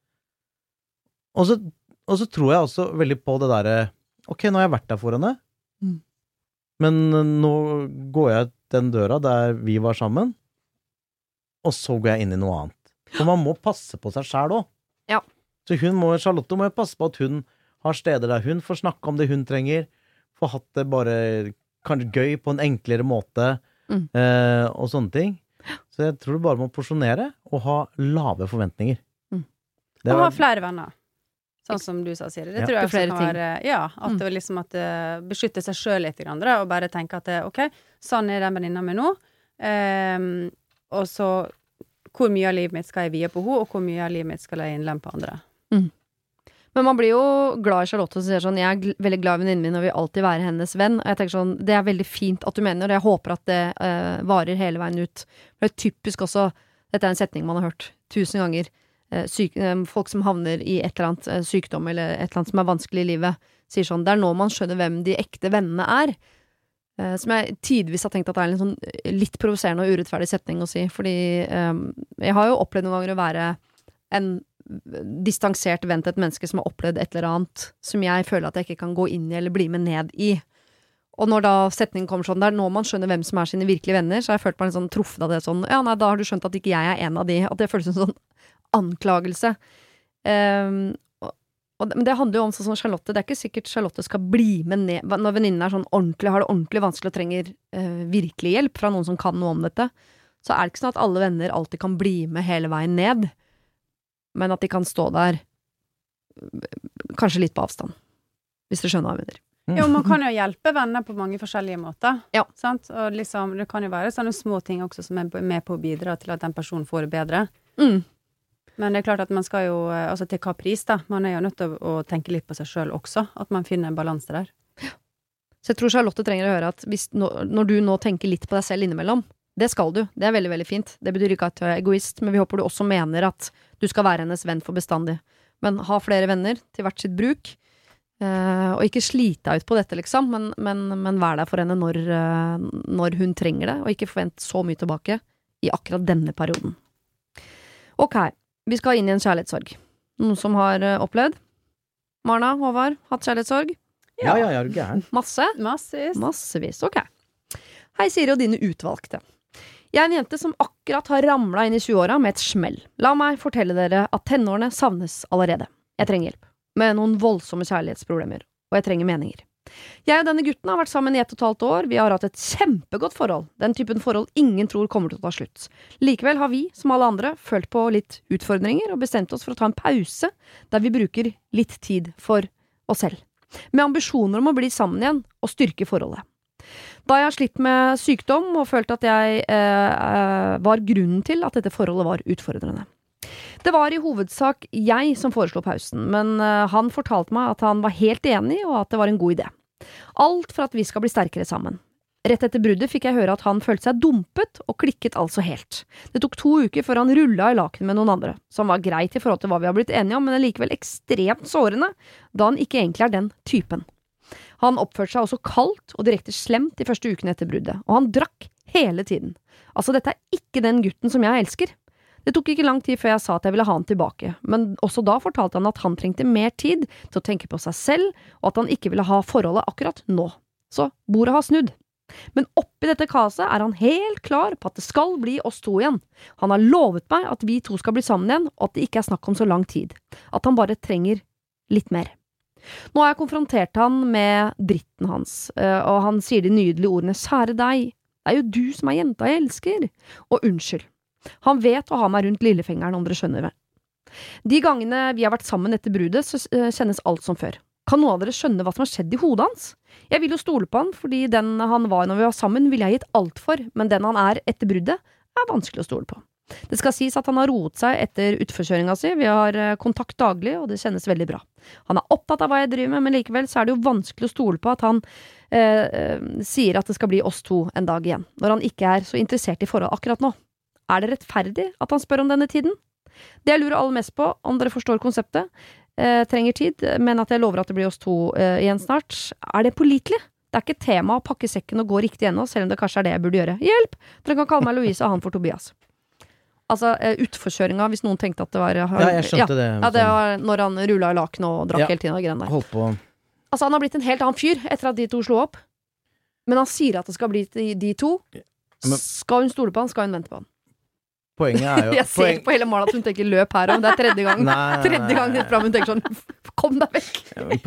[SPEAKER 5] Og så tror jeg også veldig på det der. Ok, nå har jeg vært der for henne, men nå går jeg den døra der vi var sammen, og så går jeg inn i noe annet. For man må passe på seg selv også.
[SPEAKER 4] Ja.
[SPEAKER 5] Så Charlotte må jo passe på at hun har steder der hun får snakke om det hun trenger, får hatt det bare kanskje gøy på en enklere måte, og sånne ting. Så jeg tror du bare må porsjonere og ha lave forventninger.
[SPEAKER 6] Og ha flere venner. Sånn som du sa, Siri. Det tror jeg også kan være, at det liksom at beskytte seg selv litt, og bare tenke at ok, sånn den venninna mi nå, og så hvor mye av livet mitt skal jeg vie på henne, og hvor mye av livet mitt skal jeg innlemme på andre.
[SPEAKER 4] Men man blir jo glad i Charlotte som sier sånn, jeg veldig glad i venninnen min og vil alltid være hennes venn, og jeg tenker sånn, det veldig fint at du mener, og jeg håper at det varer hele veien ut. Det typisk også, dette en setning man har hørt 1000 ganger, folk som havner I et eller annet sykdom eller et eller annet som vanskelig I livet, sier sånn, det nå man skjønner hvem de ekte vennene som jeg tidvis har tenkt at det en sånn litt provoserende og urettferdig setning å si, fordi jeg har jo opplevd noen ganger å være en distansert venn til et menneske som har opplevd et eller annet som jeg føler at jeg ikke kan gå inn I eller bli med ned I. Og når da setningen kommer sånn, når man skjønner hvem som sine virkelige venner, så har jeg følt meg sånn truffet av det sånn, ja nei, da har du skjønt at ikke jeg en av de, at det føles som sånn anklagelse. Men det handler jo om sånn som Charlotte, det ikke sikkert Charlotte skal bli med ned, når venninnen sånn ordentlig, har det ordentlig vanskelig og trenger virkelig hjelp fra noen som kan noe om dette, så det ikke sånn at alle venner alltid kan bli med hele veien ned, men at de kan stå der kanskje litt på avstand, hvis du skjønner hva jeg mener.
[SPEAKER 6] Jo, man kan jo hjelpe venner på mange forskjellige måter, sant? Og liksom, det kan jo være sånne små ting også som med på å bidra til at den personen får det bedre. Men det klart at man skal jo, altså til hva pris da, man jo nødt til å tenke litt på seg selv også, at man finner en balanse der. Så jeg tror Charlotte trenger å høre at når du nå tenker litt på deg selv innimellom, det skal du, det veldig, veldig fint. Det betyr ikke at du egoist, men vi håper du også mener at du skal være hennes venn for bestandig. Men ha flere venner til hvert sitt bruk, og ikke slite deg ut på dette liksom, men vær der for henne når hun trenger det, og ikke forvent så mye tilbake I akkurat denne perioden. Ok, vi skal inn I en kjærlighetssorg. Noen som har opplevd? Marna, Håvard, hatt kjærlighetssorg?
[SPEAKER 5] Ja, er du gæren?
[SPEAKER 4] Masse? Massevis, ok. Hei Siri og dine utvalgte. Jeg en jente som akkurat har ramlet inn I 20-åra med et smell. La meg fortelle dere at tenårene savnes allerede. Jeg trenger hjelp, med noen voldsomme kjærlighetsproblemer, og jeg trenger meninger. Jeg og denne gutten har vært sammen I 1,5 år, vi har hatt et kjempegodt forhold, den typen forhold ingen tror kommer til å ta slutt. Likevel har vi, som alle andre, følt på litt utfordringer og bestemt oss for å ta en pause, der vi bruker litt tid for oss selv, med ambisjoner om å bli sammen igjen og styrke forholdet. Da jeg har slitt med sykdom og følt at jeg var grunnen til at dette forholdet var utfordrende. Det var I hovedsak jeg som foreslo pausen, men han fortalte meg at han var helt enig og at det var en god idé. Alt for at vi skal bli sterkere sammen. Rett etter bruddet fikk jeg høre at han følte seg dumpet og klikket altså helt. Det tok 2 uker før han rullet I laken med noen andre, som var greit I forhold til hva vi har blitt enige om, men likevel ekstremt sårende, da han ikke egentlig den typen. Han oppførte seg også kaldt og direkte slemt de første ukene etter bruddet, og han drakk hele tiden. Altså, dette ikke den gutten som jeg elsker. Det tok ikke lang tid før jeg sa at jeg ville ha han tilbake, men også da fortalte han at han trengte mer tid til å tenke på seg selv, og at han ikke ville ha forholdet akkurat nå. Så bordet har snudd. Men oppi dette kaset han helt klar på at det skal bli oss 2 igjen. Han har lovet meg at vi 2 skal bli sammen igjen, og at det ikke snakk om så lang tid. At han bare trenger litt mer. Nå har jeg konfrontert han med dritten hans, og han sier de nydelige ordene «Kjære deg, det jo du som jenta jeg elsker», og unnskyld. Han vet å ha meg rundt lillefingeren, om dere skjønner det. De gangene vi har vært sammen etter bruddet, så kjennes alt som før. Kan noen av dere skjønne hva som har skjedd I hodet hans? Jeg vil jo stole på han, fordi den han var når vi var sammen, ville jeg gitt alt for, men den han etter bruddet, vanskelig å stole på. Det skal sies at han har roet seg etter utforkjøringa si, vi har kontakt daglig, og det kjennes veldig bra. Han opptatt av hva jeg driver med, men likevel så det jo vanskelig å stole på at han sier at det skal bli oss 2 en dag igjen, når han ikke så interessert I forhold akkurat nå. Det rettferdig at han spør om denne tiden? Det jeg lurer aller mest på, om dere forstår konseptet, trenger tid, men at jeg lover at det blir oss 2 igjen snart, det pålitelig? Det ikke tema å pakke sekken og gå riktig gjennom, selv om det kanskje det jeg burde gjøre. Hjelp! Dere kan kalle meg Louise, og han for Tobias. Altså, utforkjøringa, hvis noen tenkte at det var...
[SPEAKER 5] Ja, jeg skjønte det.
[SPEAKER 4] Ja, det var når han rullet I laken og drakk hele tiden av greiene der.
[SPEAKER 5] Holdt på.
[SPEAKER 4] Altså, han har blitt en helt annen fyr etter at de 2 slo opp. Men han sier at det skal bli de 2. Skal hun stole på han, skal hun vente på han.
[SPEAKER 5] Poenget jo...
[SPEAKER 4] Jeg ser på hele Marla at hun tenker løp her, og det 3. gang. Tredje gang frem, hun tenker sånn, kom deg vekk.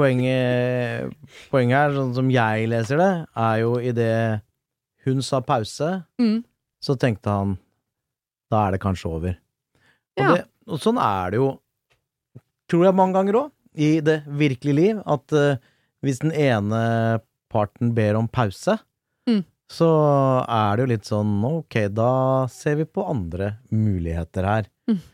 [SPEAKER 5] Poenget sånn som jeg leser det, jo I det hun sa pause, så tenkte han, da det kanskje over. Og sånn det jo, tror jeg mange ganger også, I det virkelige liv, at hvis den ene parten ber om pause, så det jo litt sånn, ok, da ser vi på andre muligheter her.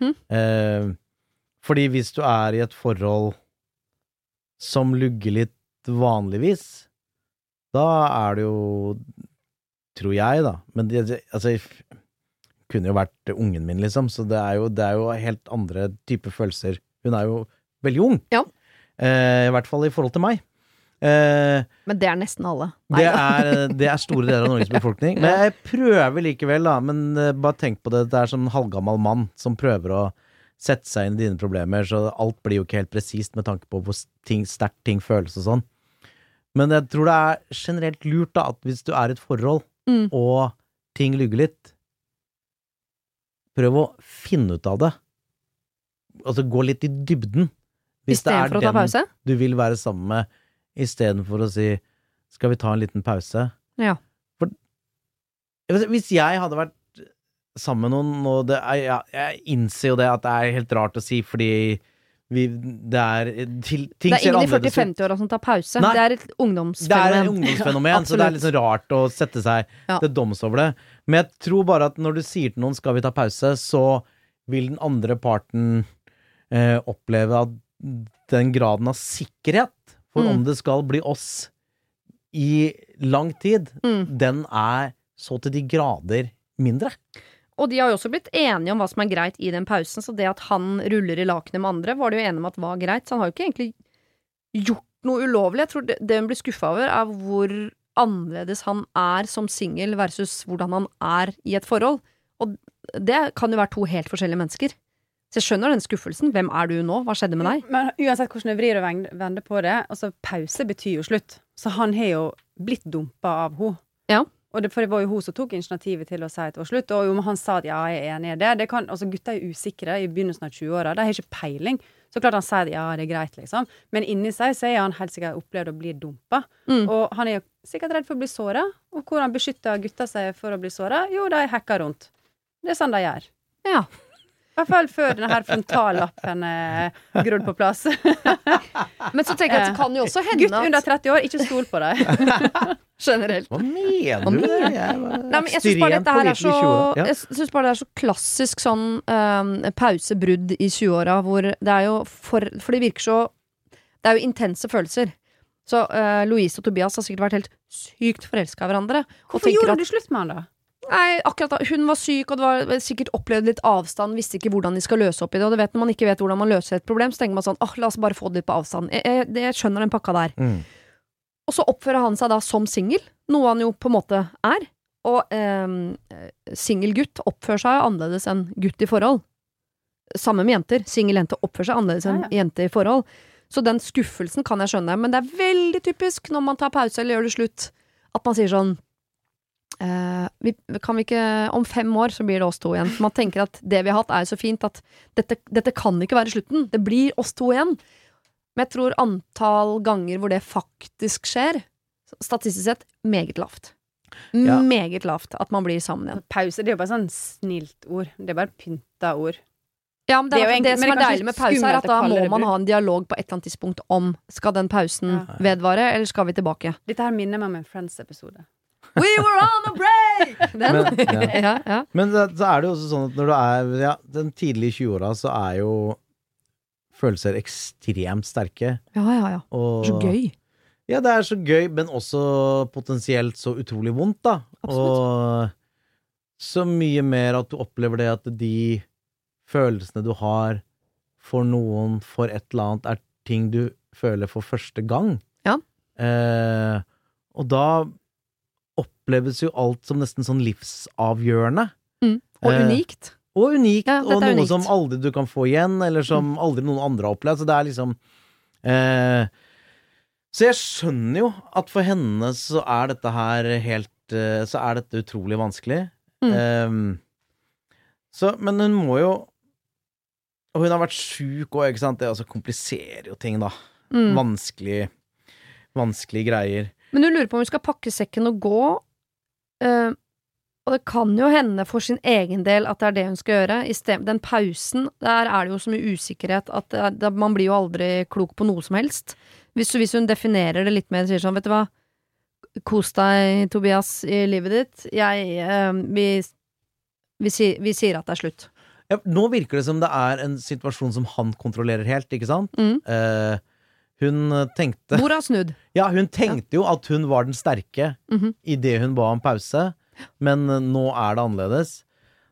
[SPEAKER 5] Fordi hvis du I et forhold som lugger litt vanligvis, da det jo, tror jeg da, men altså, kunne jo vært ungen min, liksom. Så det er jo helt andre typer følelser. Hun er jo veldig ung.
[SPEAKER 4] Ja.
[SPEAKER 5] I hvert fall i forhold til meg.
[SPEAKER 4] Men det er nesten alle.
[SPEAKER 5] Det er store deler av Norges befolkning. Men jeg prøver likevel, da. Men bare tenk på det. Det er som en halvgammal mann som prøver å sette seg inn i dine problemer, så alt blir jo ikke helt presist med tanke på hvor sterkt ting føles og sånn. Men jeg tror det er generelt lurt da, at hvis du er i et forhold, og ting lygger litt, prøv å finne ut av det. Altså gå litt i dybden. Hvis det er den du vil være sammen med, i stedet for å si, skal vi ta en liten pause?
[SPEAKER 4] Ja.
[SPEAKER 5] For, hvis jeg hadde vært sammen med noen, og jeg innser jo det at det er helt rart å si, fordi det er
[SPEAKER 4] ingen i 40-50-åra som tar pause. Nei, det er et ungdomsfenomen.
[SPEAKER 5] Det er et ungdomsfenomen, så det er litt sånn rart å sette seg til doms over det. Men jeg tror bare at når du sier til noen, skal vi ta pause, så vil den andre parten oppleve at den graden av sikkerhet for om det skal bli oss i lang tid, den er så til de grader mindre.
[SPEAKER 4] Og de har jo også blitt enige om hva som er greit i den pausen, så det at han ruller i lakenet med andre, var de jo enige om at var greit, så han har jo ikke egentlig gjort noe ulovlig. Jeg tror det hun blir skuffet over er hvor annerledes han er som single versus hvordan han er i et forhold. Og det kan jo være to helt forskjellige mennesker. Så jeg skjønner den skuffelsen. Hvem er du nå? Hva skjedde med deg?
[SPEAKER 6] Men uansett hvordan jeg vrir og vender på det, altså pause betyr jo slutt. Så han har jo blitt dumpet av henne. Ja. Og for det var jo hun som tok initiativet til å si at det var slutt, og jo, han sa at ja, jeg er enig i det. Altså gutter er usikre i begynnelsen av 20-åra, de har ikke peiling. Så klart han sier at ja, det er greit, liksom. Men inni seg så er han helt sikkert opplevd å bli dumpet. Og han er jo sikkert redd for å bli såret. Og hvordan beskytter gutta seg for å bli såret? Jo, de hacker rundt. Det er sånn de gjør. Ja. I hvert fall før denne her frontallappen er grodd på plass.
[SPEAKER 4] Men så tenker jeg at det kan jo også hende
[SPEAKER 6] Gutt under 30 år, ikke stol på deg.
[SPEAKER 4] Generelt.
[SPEAKER 5] Hva mener du?
[SPEAKER 4] Nei, men jeg synes bare dette her er så jeg synes bare det er så klassisk sånn pausebrudd i 20-åra, hvor det er jo for det virker så det er jo intense følelser. Så Louise og Tobias har sikkert vært helt sykt forelsket av hverandre.
[SPEAKER 6] Hvorfor gjorde du slutt med han da?
[SPEAKER 4] Nei, akkurat da, hun var syk, og det var sikkert opplevd litt avstand, visste ikke hvordan de skal løse opp i det, og det vet når man ikke vet hvordan man løser et problem, så tenker man sånn, la oss bare få det litt på avstand. Jeg skjønner den pakka der. Og så oppfører han seg da som single, noe han jo på en måte er, og single-gutt oppfører seg annerledes enn gutt i forhold. Samme med jenter. Single-jente oppfører seg annerledes enn jente i forhold. Så den skuffelsen kan jeg skjønne, men det er veldig typisk når man tar pause eller gjør det slutt, at man sier sånn, kan vi ikke om 5 år så blir det oss to igjen. Man tenker at det vi har hatt er så fint at dette kan ikke være slutten. Det blir oss to igjen. Men jeg tror antall ganger hvor det faktisk skjer, statistisk sett meget lavt. Meget lavt at man blir sammen igjen.
[SPEAKER 6] Pause, det er jo bare sånn snilt ord. Det er bare pynta ord.
[SPEAKER 4] Ja, men det som er deilig med pause er at da må man ha en dialog på et eller annet tidspunkt om skal den pausen vedvare, eller skal vi tilbake?
[SPEAKER 6] Dette her minner meg om en Friends-episode.
[SPEAKER 4] We were on a break!
[SPEAKER 5] Men så er det jo også sånn at når du er den tidlige 20-åra, så er jo følelser ekstremt sterke.
[SPEAKER 4] Ja. Og, så gøy.
[SPEAKER 5] Ja, det er så gøy, men også potensielt så utrolig vondt, da. Absolutt. Og så mye mer at du opplever det at de følelsene du har for noen, for et eller annet, er ting du føler for første gang. Ja. Og da oppleves jo alt som nesten sånn livsavgjørende.
[SPEAKER 4] Og unikt.
[SPEAKER 5] Og unikt, og noe unikt. Som aldri du kan få igjen, eller som aldri noen andre har opplevd. Så det er liksom så jeg skjønner jo at for henne så er dette her helt så er dette utrolig vanskelig. Men hun må jo, og hun har vært syk og, ikke sant, det altså kompliserer jo ting da. Vanskelige greier.
[SPEAKER 4] Men du lurer på om hun skal pakke sekken og gå, og det kan jo hende for sin egen del at det er det hun skal gjøre. I sted, den pausen, der er det jo så mye usikkerhet at man blir jo aldri klok på noe som helst. Hvis hun definerer det litt mer, sier sånn, vet du hva, kos deg, Tobias, i livet ditt. Vi sier at det er slutt.
[SPEAKER 5] Ja, nå virker det som det er en situasjon som han kontrollerer helt, ikke sant? Hun tenkte...
[SPEAKER 4] Hvor har snudd?
[SPEAKER 5] Ja, hun tenkte jo at hun var den sterke i det hun ba om pause, men nå er det annerledes.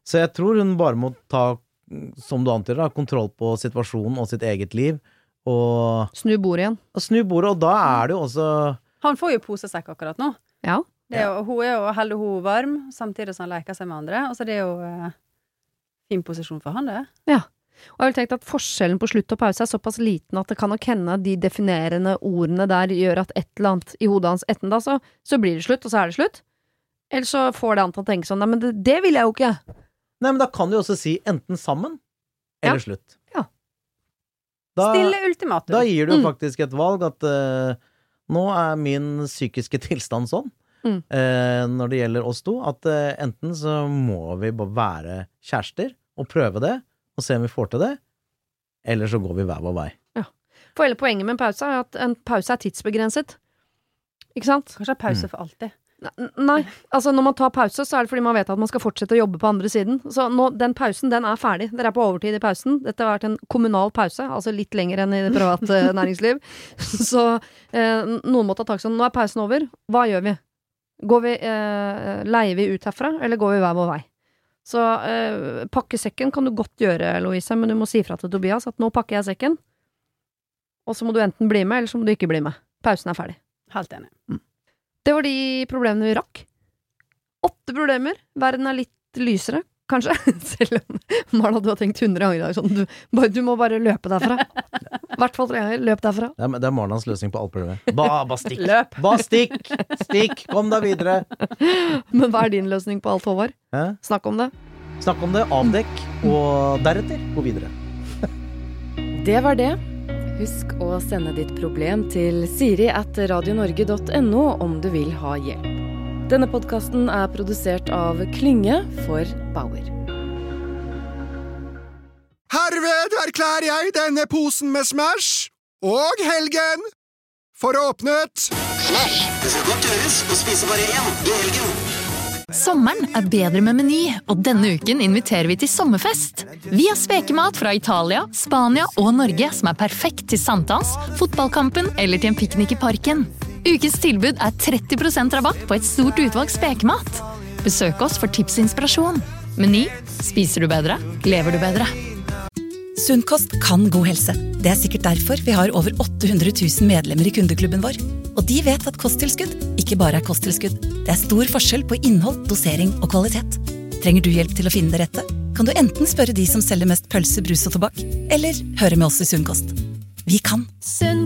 [SPEAKER 5] Så jeg tror hun bare må ta, som du antyder, da, kontroll på situasjonen og sitt eget liv, og
[SPEAKER 4] Snu bordet igjen.
[SPEAKER 5] Og da det jo også...
[SPEAKER 6] Han får jo posesekk akkurat nå.
[SPEAKER 4] Ja.
[SPEAKER 6] Hun holder hun varm, samtidig som han leker seg med andre, og så det jo fin posisjon for han, det.
[SPEAKER 4] Ja. Og jeg vil tenke at forskjellen på slutt og pause såpass liten at det kan nok hende de definerende ordene der gjør at et eller annet i hodet hans etten da, så blir det slutt, og så det slutt. Eller så får det han til å tenke sånn, nei, men det vil jeg jo ikke.
[SPEAKER 5] Nei, men da kan du også si enten sammen, eller slutt.
[SPEAKER 4] Ja.
[SPEAKER 6] Stille ultimatum.
[SPEAKER 5] Da gir du faktisk et valg at nå min psykiske tilstand sånn, når det gjelder oss to, at enten så må vi bare være kjærester og prøve det, og se om vi får til det, eller så går vi hver vår vei.
[SPEAKER 4] Ja. For hele poenget med en pause at en pause tidsbegrenset. Ikke sant?
[SPEAKER 6] Kanskje pause for alltid.
[SPEAKER 4] Nei, altså når man tar pause så det fordi man vet at man skal fortsette å jobbe på andre siden. Så nå, den pausen, den ferdig. Dere på overtid i pausen. Dette har vært en kommunal pause, altså litt lenger enn i det private næringsliv. Så noen må ta tak sånn, nå pausen over. Hva gjør vi? Leier vi ut herfra, eller går vi hver vår vei? Så pakke sekken kan du godt gjøre, Louise, men du må si fra til Tobias at nå pakker jeg sekken, og så må du enten bli med, eller så må du ikke bli med. Pausen ferdig.
[SPEAKER 6] Helt enig.
[SPEAKER 4] Det var de problemene vi rakk. 8 problemer. Verden litt lysere, kanskje. Selv om Marla, du har tenkt 100 ganger i dag sånn, du må bare løpe derfra. I hvert fall 3 ganger, løp derfra.
[SPEAKER 5] Det Marlans løsning på alle problemer. Bare stikk.
[SPEAKER 6] Løp.
[SPEAKER 5] Bare stikk. Kom deg videre.
[SPEAKER 4] Men hva din løsning på alt, Håvard? Snakk om det.
[SPEAKER 5] Snakk om det, avdekk, og deretter gå videre.
[SPEAKER 12] Det var det. Husk å sende ditt problem til siri@radionorge.no om du vil ha hjelp. Denne podcasten produsert av Klynge for Bauer.
[SPEAKER 13] Herved erklærer jeg denne posen med Smash og helgen for åpnet.
[SPEAKER 14] Smash, det skal godt gjøres å spise bare én i helgen.
[SPEAKER 10] Sommeren bedre med Meny, og denne uken inviterer vi til sommerfest. Vi har spekemat fra Italia, Spania og Norge som perfekt til sankthans, fotballkampen eller til en piknik i parken. Ukens tilbud 30% rabatt på et stort utvalg spekemat. Besøk oss for tips og inspirasjon. Meny, spiser du bedre, lever du bedre.
[SPEAKER 15] Sunn kost kan god helse. Det sikkert derfor vi har over 800 000 medlemmer i kundeklubben vår. Og de vet at kosttilskudd ikke bare kosttilskudd. Det stor forskjell på innhold, dosering og kvalitet. Trenger du hjelp til å finne det rette? Kan du enten spørre de som selger mest pølse, brus og tobakk, eller høre med oss i Sunn kost. Vi kan.
[SPEAKER 16] Sunn